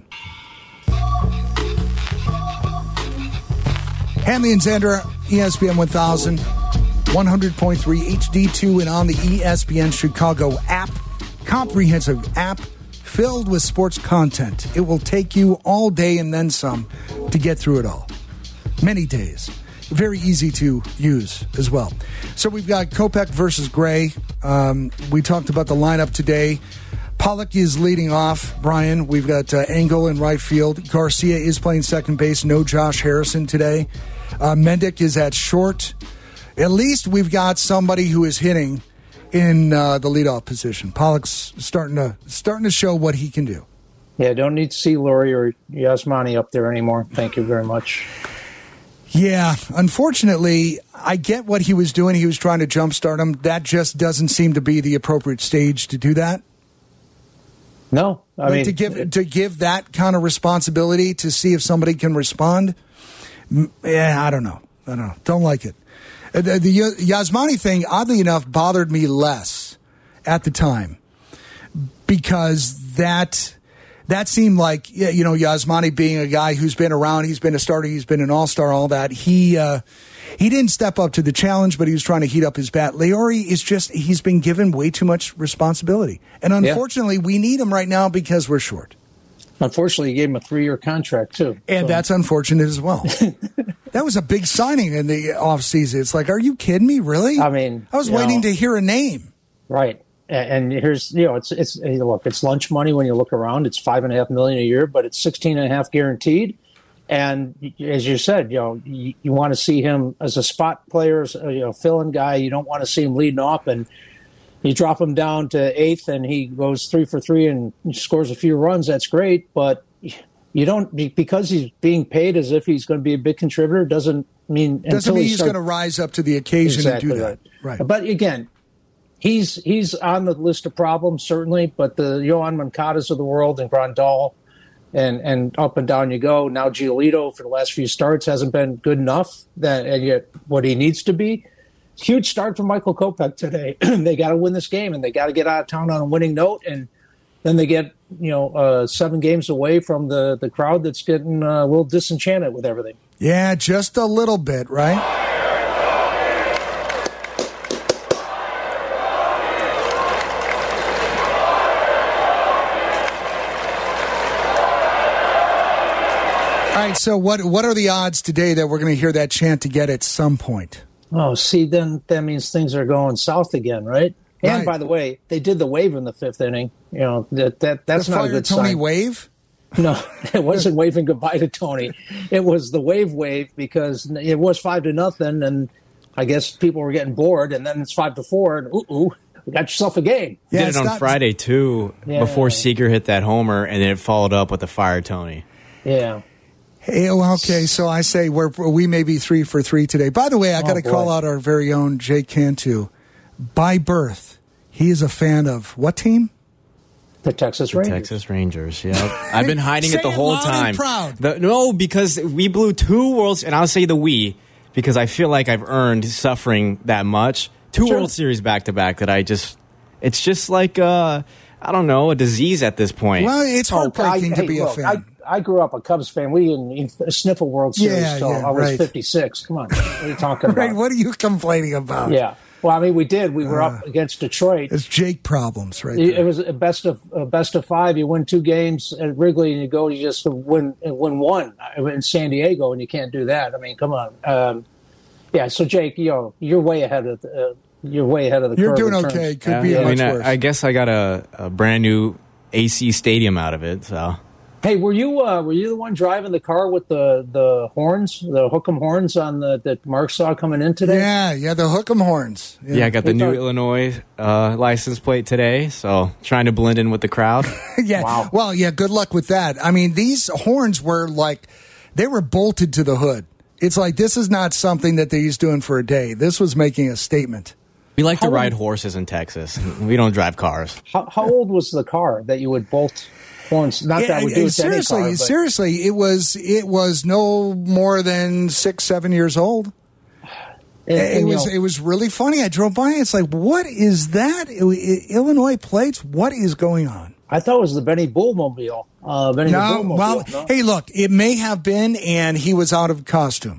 Speaker 2: Hanley and Xander, E S P N one thousand, one hundred point three H D two, and on the E S P N Chicago app. Comprehensive app filled with sports content. It will take you all day and then some to get through it all. Many days. Very easy to use as well. So we've got Kopech versus Gray. Um, we talked about the lineup today. Pollock is leading off, Brian. We've got uh, Engel in right field. Garcia is playing second base. No Josh Harrison today. Uh, Mendick is at short. At least we've got somebody who is hitting in uh, the leadoff position. Pollock's starting to starting to show what he can do.
Speaker 3: Yeah, don't need to see Laurie or Yasmani up there anymore. Thank you very much.
Speaker 2: Yeah, unfortunately, I get what he was doing. He was trying to jumpstart him. That just doesn't seem to be the appropriate stage to do that.
Speaker 3: No, I
Speaker 2: like
Speaker 3: mean
Speaker 2: to give to give that kind of responsibility to see if somebody can respond. Yeah, I don't know. I don't know. Don't like it. The, the Yasmani thing, oddly enough, bothered me less at the time because that that seemed like, you know, Yasmani being a guy who's been around, he's been a starter, he's been an all-star, all that. He uh, he didn't step up to the challenge, but he was trying to heat up his bat. Leori is just, he's been given way too much responsibility. And unfortunately, yeah. we need him right now because we're short.
Speaker 3: Unfortunately, he gave him a three-year contract, too.
Speaker 2: And so. That's unfortunate as well. That was a big signing in the offseason. It's like, are you kidding me, really?
Speaker 3: I mean,
Speaker 2: I was waiting know, to hear a name.
Speaker 3: Right. And here's, you know, it's, it's, look, it's lunch money when you look around. It's five and a half million a year, but it's sixteen and a half guaranteed. And as you said, you know, you, you want to see him as a spot player, as a, you know, fill-in guy. You don't want to see him leading off, and you drop him down to eighth and he goes three for three and scores a few runs. That's great. But you don't, because he's being paid as if he's going to be a big contributor, doesn't mean,
Speaker 2: doesn't mean he's
Speaker 3: start,
Speaker 2: going to rise up to the occasion
Speaker 3: exactly
Speaker 2: and do that.
Speaker 3: Right.
Speaker 2: Right.
Speaker 3: But again, He's he's on the list of problems, certainly, but the Yohan Moncadas of the world and Grandal and, and up and down you go. Now Giolito, for the last few starts, hasn't been good enough, that, and yet what he needs to be. Huge start for Michael Kopech today. They got to win this game, and they got to get out of town on a winning note, and then they get, you know, uh, seven games away from the, the crowd that's getting uh, a little disenchanted with everything.
Speaker 2: Yeah, just a little bit, right? All right, so what what are the odds today that we're going to hear that chant again at some point?
Speaker 3: Oh, see, then that means things are going south again, right? And
Speaker 2: right.
Speaker 3: by the way, they did the wave in the fifth inning. You know, that that that's
Speaker 2: the
Speaker 3: not
Speaker 2: Fire
Speaker 3: a good
Speaker 2: Tony
Speaker 3: sign.
Speaker 2: wave?
Speaker 3: No, it wasn't waving goodbye to Tony. It was the wave wave because it was five to nothing, and I guess people were getting bored, and then it's five to four, and ooh, ooh you got yourself a game.
Speaker 4: Yeah, did it on
Speaker 2: not,
Speaker 4: Friday too,
Speaker 3: yeah.
Speaker 4: before Seager hit that homer, and then it followed up with the Fire Tony.
Speaker 3: Yeah.
Speaker 2: Hey, okay, so I say we're, we may be three for three today. By the way, I got to oh, call out our very own Jake Cantu. By birth, he is a fan of what team?
Speaker 3: The Texas
Speaker 4: the
Speaker 3: Rangers.
Speaker 4: Texas Rangers, yeah. I've been hiding it the whole
Speaker 2: loud
Speaker 4: time.
Speaker 2: And proud.
Speaker 4: The, no, because we blew two Worlds, and I'll say the we, because I feel like I've earned suffering that much. Two sure. World Series back-to-back that I just, it's just like, uh, I don't know, a disease at this point.
Speaker 2: Well, it's heartbreaking
Speaker 3: oh, I,
Speaker 2: to
Speaker 3: hey,
Speaker 2: be
Speaker 3: look,
Speaker 2: a fan.
Speaker 3: I, I grew up a Cubs fan. We didn't even sniff a World Series
Speaker 2: yeah,
Speaker 3: until
Speaker 2: yeah,
Speaker 3: I was
Speaker 2: right.
Speaker 3: fifty-six. Come on. What are you talking about?
Speaker 2: Right, what are you complaining about?
Speaker 3: Yeah. Well, I mean, we did. We were uh, up against Detroit.
Speaker 2: It's Jake problems, right?
Speaker 3: It,
Speaker 2: there.
Speaker 3: it was a best of a best of five. You win two games at Wrigley, and you go. You just win win one in San Diego, and you can't do that. I mean, come on. Um, yeah. So, Jake, you know, you're way ahead of the, uh, you're way ahead of the.
Speaker 2: You're
Speaker 3: curve
Speaker 2: doing okay.
Speaker 3: Terms.
Speaker 2: Could
Speaker 4: yeah,
Speaker 2: be
Speaker 4: I
Speaker 2: much
Speaker 4: mean,
Speaker 2: worse.
Speaker 4: I, I guess I got a, a brand new A C stadium out of it. So.
Speaker 3: Hey, were you uh, were you the one driving the car with the, the horns, the hook'em horns on the that Mark saw coming in today?
Speaker 2: Yeah, yeah, the hook'em horns.
Speaker 4: Yeah, yeah I got the new Illinois uh, license plate today, so trying to blend in with the crowd.
Speaker 2: yeah,
Speaker 3: wow.
Speaker 2: Well, yeah, good luck with that. I mean, these horns were like, they were bolted to the hood. It's like, this is not something that they're used doing for a day. This was making a statement.
Speaker 4: We like
Speaker 3: how
Speaker 4: to ride
Speaker 3: old,
Speaker 4: horses in Texas. We don't drive cars.
Speaker 3: How, how old was the car that you would bolt horns? Not that
Speaker 2: yeah,
Speaker 3: I would do it to
Speaker 2: seriously,
Speaker 3: any car, but.
Speaker 2: seriously, it was it was no more than six, seven years old.
Speaker 3: And,
Speaker 2: it
Speaker 3: and,
Speaker 2: was
Speaker 3: know,
Speaker 2: it was really funny. I drove by. It's like, what is that? It, it, Illinois plates. What is going on?
Speaker 3: I thought it was the Benny Bullmobile. Uh, Benny
Speaker 2: no,
Speaker 3: the Bullmobile.
Speaker 2: well,
Speaker 3: no?
Speaker 2: hey, look, it may have been, and he was out of costume.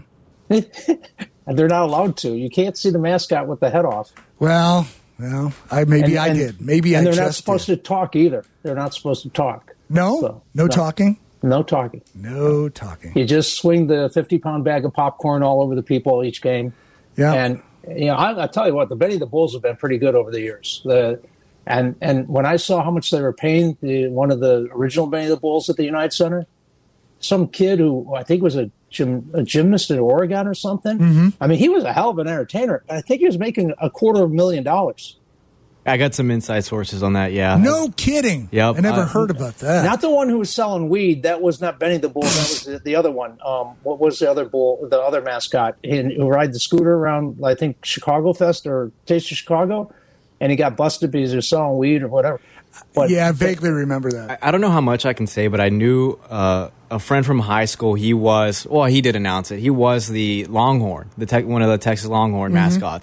Speaker 3: And they're not allowed to. You can't see the mascot with the head off.
Speaker 2: Well, well, I maybe
Speaker 3: and,
Speaker 2: I
Speaker 3: and,
Speaker 2: did. Maybe
Speaker 3: and
Speaker 2: I
Speaker 3: they're
Speaker 2: just
Speaker 3: not supposed
Speaker 2: did.
Speaker 3: to talk either. They're not supposed to talk.
Speaker 2: No,
Speaker 3: so,
Speaker 2: no, no talking.
Speaker 3: No talking.
Speaker 2: No talking.
Speaker 3: You just swing the fifty-pound bag of popcorn all over the people each game.
Speaker 2: Yeah.
Speaker 3: And you know, I, I tell you what, the Benny the Bulls have been pretty good over the years. The and and when I saw how much they were paying the one of the original Benny the Bulls at the United Center, some kid who I think was a gym, a gymnast in Oregon or something.
Speaker 2: Mm-hmm.
Speaker 3: I mean, he was a hell of an entertainer. I think he was making a quarter of a million dollars.
Speaker 4: I got some inside sources on that, yeah.
Speaker 2: No kidding.
Speaker 4: Yep.
Speaker 2: I never
Speaker 4: uh,
Speaker 2: heard about that.
Speaker 3: Not the one who was selling weed. That was not Benny the Bull. That was the, the other one. Um, what was the other bull? The other mascot he, who ride the scooter around, I think, Chicago Fest or Taste of Chicago, and he got busted because he was selling weed or whatever. But,
Speaker 2: yeah, I vaguely remember that.
Speaker 4: I, I don't know how much I can say, but I knew uh, a friend from high school. He was, well, he did announce it. He was the Longhorn, the te- one of the Texas Longhorn mm-hmm. mascots.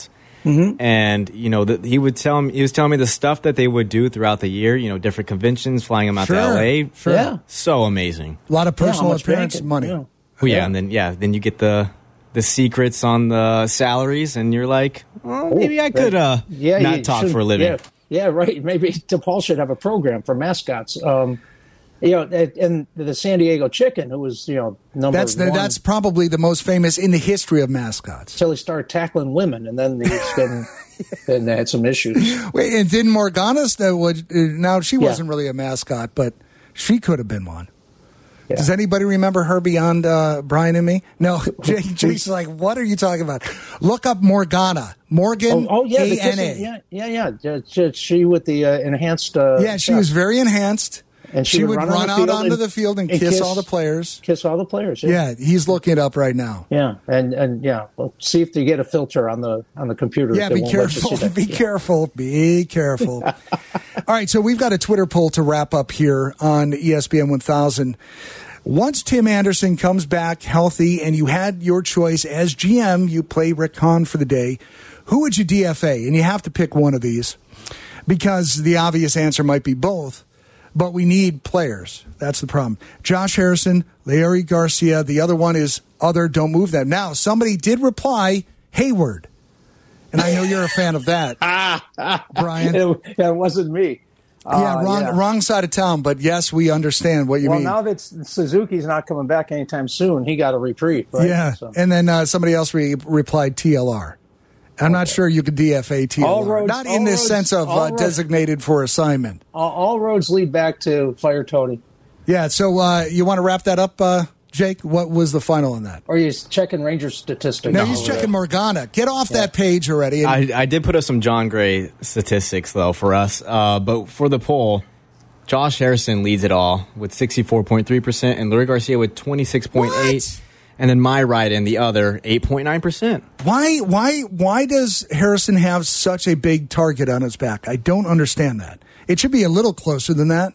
Speaker 4: Mm-hmm. And, you know, the, he would tell me, he was telling me the stuff that they would do throughout the year, you know, different conventions, flying them out
Speaker 2: Sure,
Speaker 4: to L A.
Speaker 2: sure. Yeah.
Speaker 4: So amazing.
Speaker 2: A lot of
Speaker 3: Yeah,
Speaker 2: personal
Speaker 3: how much
Speaker 2: appearance
Speaker 3: bacon,
Speaker 2: money.
Speaker 3: yeah.
Speaker 4: Well, yeah,
Speaker 3: Yeah.
Speaker 4: and then, yeah, then you get the the secrets on the salaries, and you're like, well, maybe I could uh,
Speaker 3: yeah,
Speaker 4: not
Speaker 3: you
Speaker 4: talk
Speaker 3: should-
Speaker 4: for a living.
Speaker 3: Yeah, yeah, right. Maybe DePaul should have a program for mascots. Um, you know, and- and the San Diego Chicken, who was, you know, number
Speaker 2: That's the,
Speaker 3: one.
Speaker 2: that's probably the most famous in the history of mascots.
Speaker 3: Until he started tackling women, and then he was getting, and they had some issues.
Speaker 2: Wait, and didn't Morgana? Uh, would, uh, now she
Speaker 3: Yeah.
Speaker 2: wasn't really a mascot, but she could have been one. Does anybody remember her beyond uh, Brian and me? No, Jake, Jake's like, what are you talking about? Look up Morgana. Morgan,
Speaker 3: Oh, oh yeah, the
Speaker 2: A N
Speaker 3: kissing-
Speaker 2: A.
Speaker 3: yeah, yeah, yeah. Yeah, She, she with the uh, enhanced. Uh,
Speaker 2: Yeah, she was very enhanced.
Speaker 3: And
Speaker 2: she,
Speaker 3: she
Speaker 2: would
Speaker 3: would
Speaker 2: run,
Speaker 3: run on the
Speaker 2: out
Speaker 3: field
Speaker 2: onto
Speaker 3: and-
Speaker 2: the field and,
Speaker 3: and
Speaker 2: kiss,
Speaker 3: kiss-
Speaker 2: all the players.
Speaker 3: Kiss all the players.
Speaker 2: Yeah, he's looking it up right now.
Speaker 3: Yeah, and and yeah, well, see if they get a filter on the on the computer.
Speaker 2: Yeah,
Speaker 3: They
Speaker 2: be
Speaker 3: won't let you
Speaker 2: careful.
Speaker 3: see that.
Speaker 2: Be careful. Be careful. All right, so we've got a Twitter poll to wrap up here on E S P N one thousand. Once Tim Anderson comes back healthy and you had your choice as G M, you play Rick Hahn for the day, who would you D F A? And you have to pick one of these because the obvious answer might be both, but we need players. That's the problem. Josh Harrison, Larry Garcia. The other one is other, don't move them. Now, somebody did reply, Hayward. And I know you're a fan of that, Brian.
Speaker 3: It, it wasn't me.
Speaker 2: Yeah,
Speaker 3: Uh,
Speaker 2: wrong
Speaker 3: yeah.
Speaker 2: wrong side of town, but yes, we understand what you
Speaker 3: well,
Speaker 2: mean.
Speaker 3: now that Suzuki's not coming back anytime soon, he got a reprieve. Right?
Speaker 2: Yeah,
Speaker 3: So-
Speaker 2: and then uh, somebody else re- replied T L R. I'm not sure you could D F A T L R.
Speaker 3: All roads-
Speaker 2: not in
Speaker 3: all
Speaker 2: this
Speaker 3: roads-
Speaker 2: sense of
Speaker 3: all
Speaker 2: uh,
Speaker 3: roads-
Speaker 2: designated for assignment.
Speaker 3: all, all roads lead back to Fire Tony.
Speaker 2: Yeah, so uh, you want to wrap that up, uh, Jake? What was the final on that?
Speaker 3: Or he's checking Rangers statistics.
Speaker 2: No, he's checking Morgana. Get off that page already. And-
Speaker 4: I, I did put up some John Gray statistics, though, for us. Uh, but for the poll, Josh Harrison leads it all with sixty-four point three percent and Lurie Garcia with twenty-six point eight percent. And then my right and the other, eight point nine percent.
Speaker 2: Why, why, why does Harrison have such a big target on his back? I don't understand that. It should be a little closer than that.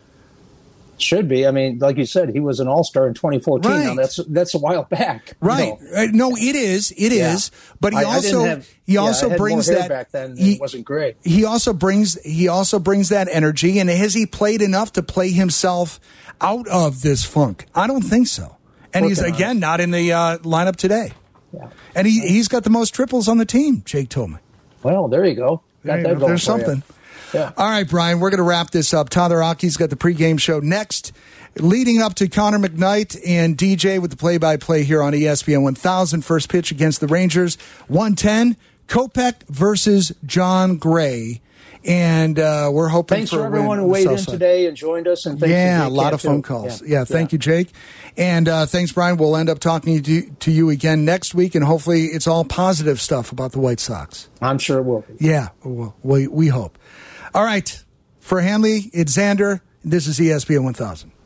Speaker 3: Should be. I mean, like you said, he was an All-Star in twenty fourteen.
Speaker 2: Right.
Speaker 3: Now that's that's a while back. you
Speaker 2: Right.
Speaker 3: know.
Speaker 2: Uh, No, it is. It is.
Speaker 3: Yeah.
Speaker 2: But he
Speaker 3: I- I
Speaker 2: also
Speaker 3: didn't have-
Speaker 2: he
Speaker 3: yeah,
Speaker 2: also
Speaker 3: I had
Speaker 2: brings
Speaker 3: more hair
Speaker 2: that
Speaker 3: back then.
Speaker 2: he,
Speaker 3: It wasn't great.
Speaker 2: He also brings he also brings that energy. And has he played enough to play himself out of this funk? I don't think so. And he's
Speaker 3: Working on
Speaker 2: again not in the uh, lineup today.
Speaker 3: Yeah.
Speaker 2: And he he's got the most triples on the team. Jake told me.
Speaker 3: Well, there you go. Got
Speaker 2: There you
Speaker 3: that
Speaker 2: go.
Speaker 3: going
Speaker 2: There's
Speaker 3: for you.
Speaker 2: something.
Speaker 3: Yeah.
Speaker 2: All right, Brian, we're going to wrap this up. Tyler Aki's got the pregame show next, leading up to Connor McKnight and D J with the play-by-play here on E S P N one thousand. First pitch against the Rangers, one ten. Kopech versus John Gray. And uh, we're hoping
Speaker 3: Thanks
Speaker 2: for
Speaker 3: for
Speaker 2: a
Speaker 3: everyone
Speaker 2: win
Speaker 3: who
Speaker 2: on the
Speaker 3: weighed
Speaker 2: south
Speaker 3: in
Speaker 2: side.
Speaker 3: today and joined us. And thanks
Speaker 2: Yeah,
Speaker 3: to
Speaker 2: a
Speaker 3: Jake
Speaker 2: lot
Speaker 3: Camp,
Speaker 2: of phone
Speaker 3: too.
Speaker 2: calls.
Speaker 3: Yeah.
Speaker 2: Yeah, thank you, Jake. And uh, thanks, Brian. We'll end up talking to you, to you again next week, and hopefully it's all positive stuff about the White Sox.
Speaker 3: I'm sure it will be.
Speaker 2: Yeah, well, we, we hope. All right. For Hanley, it's Xander. This is E S P N one thousand.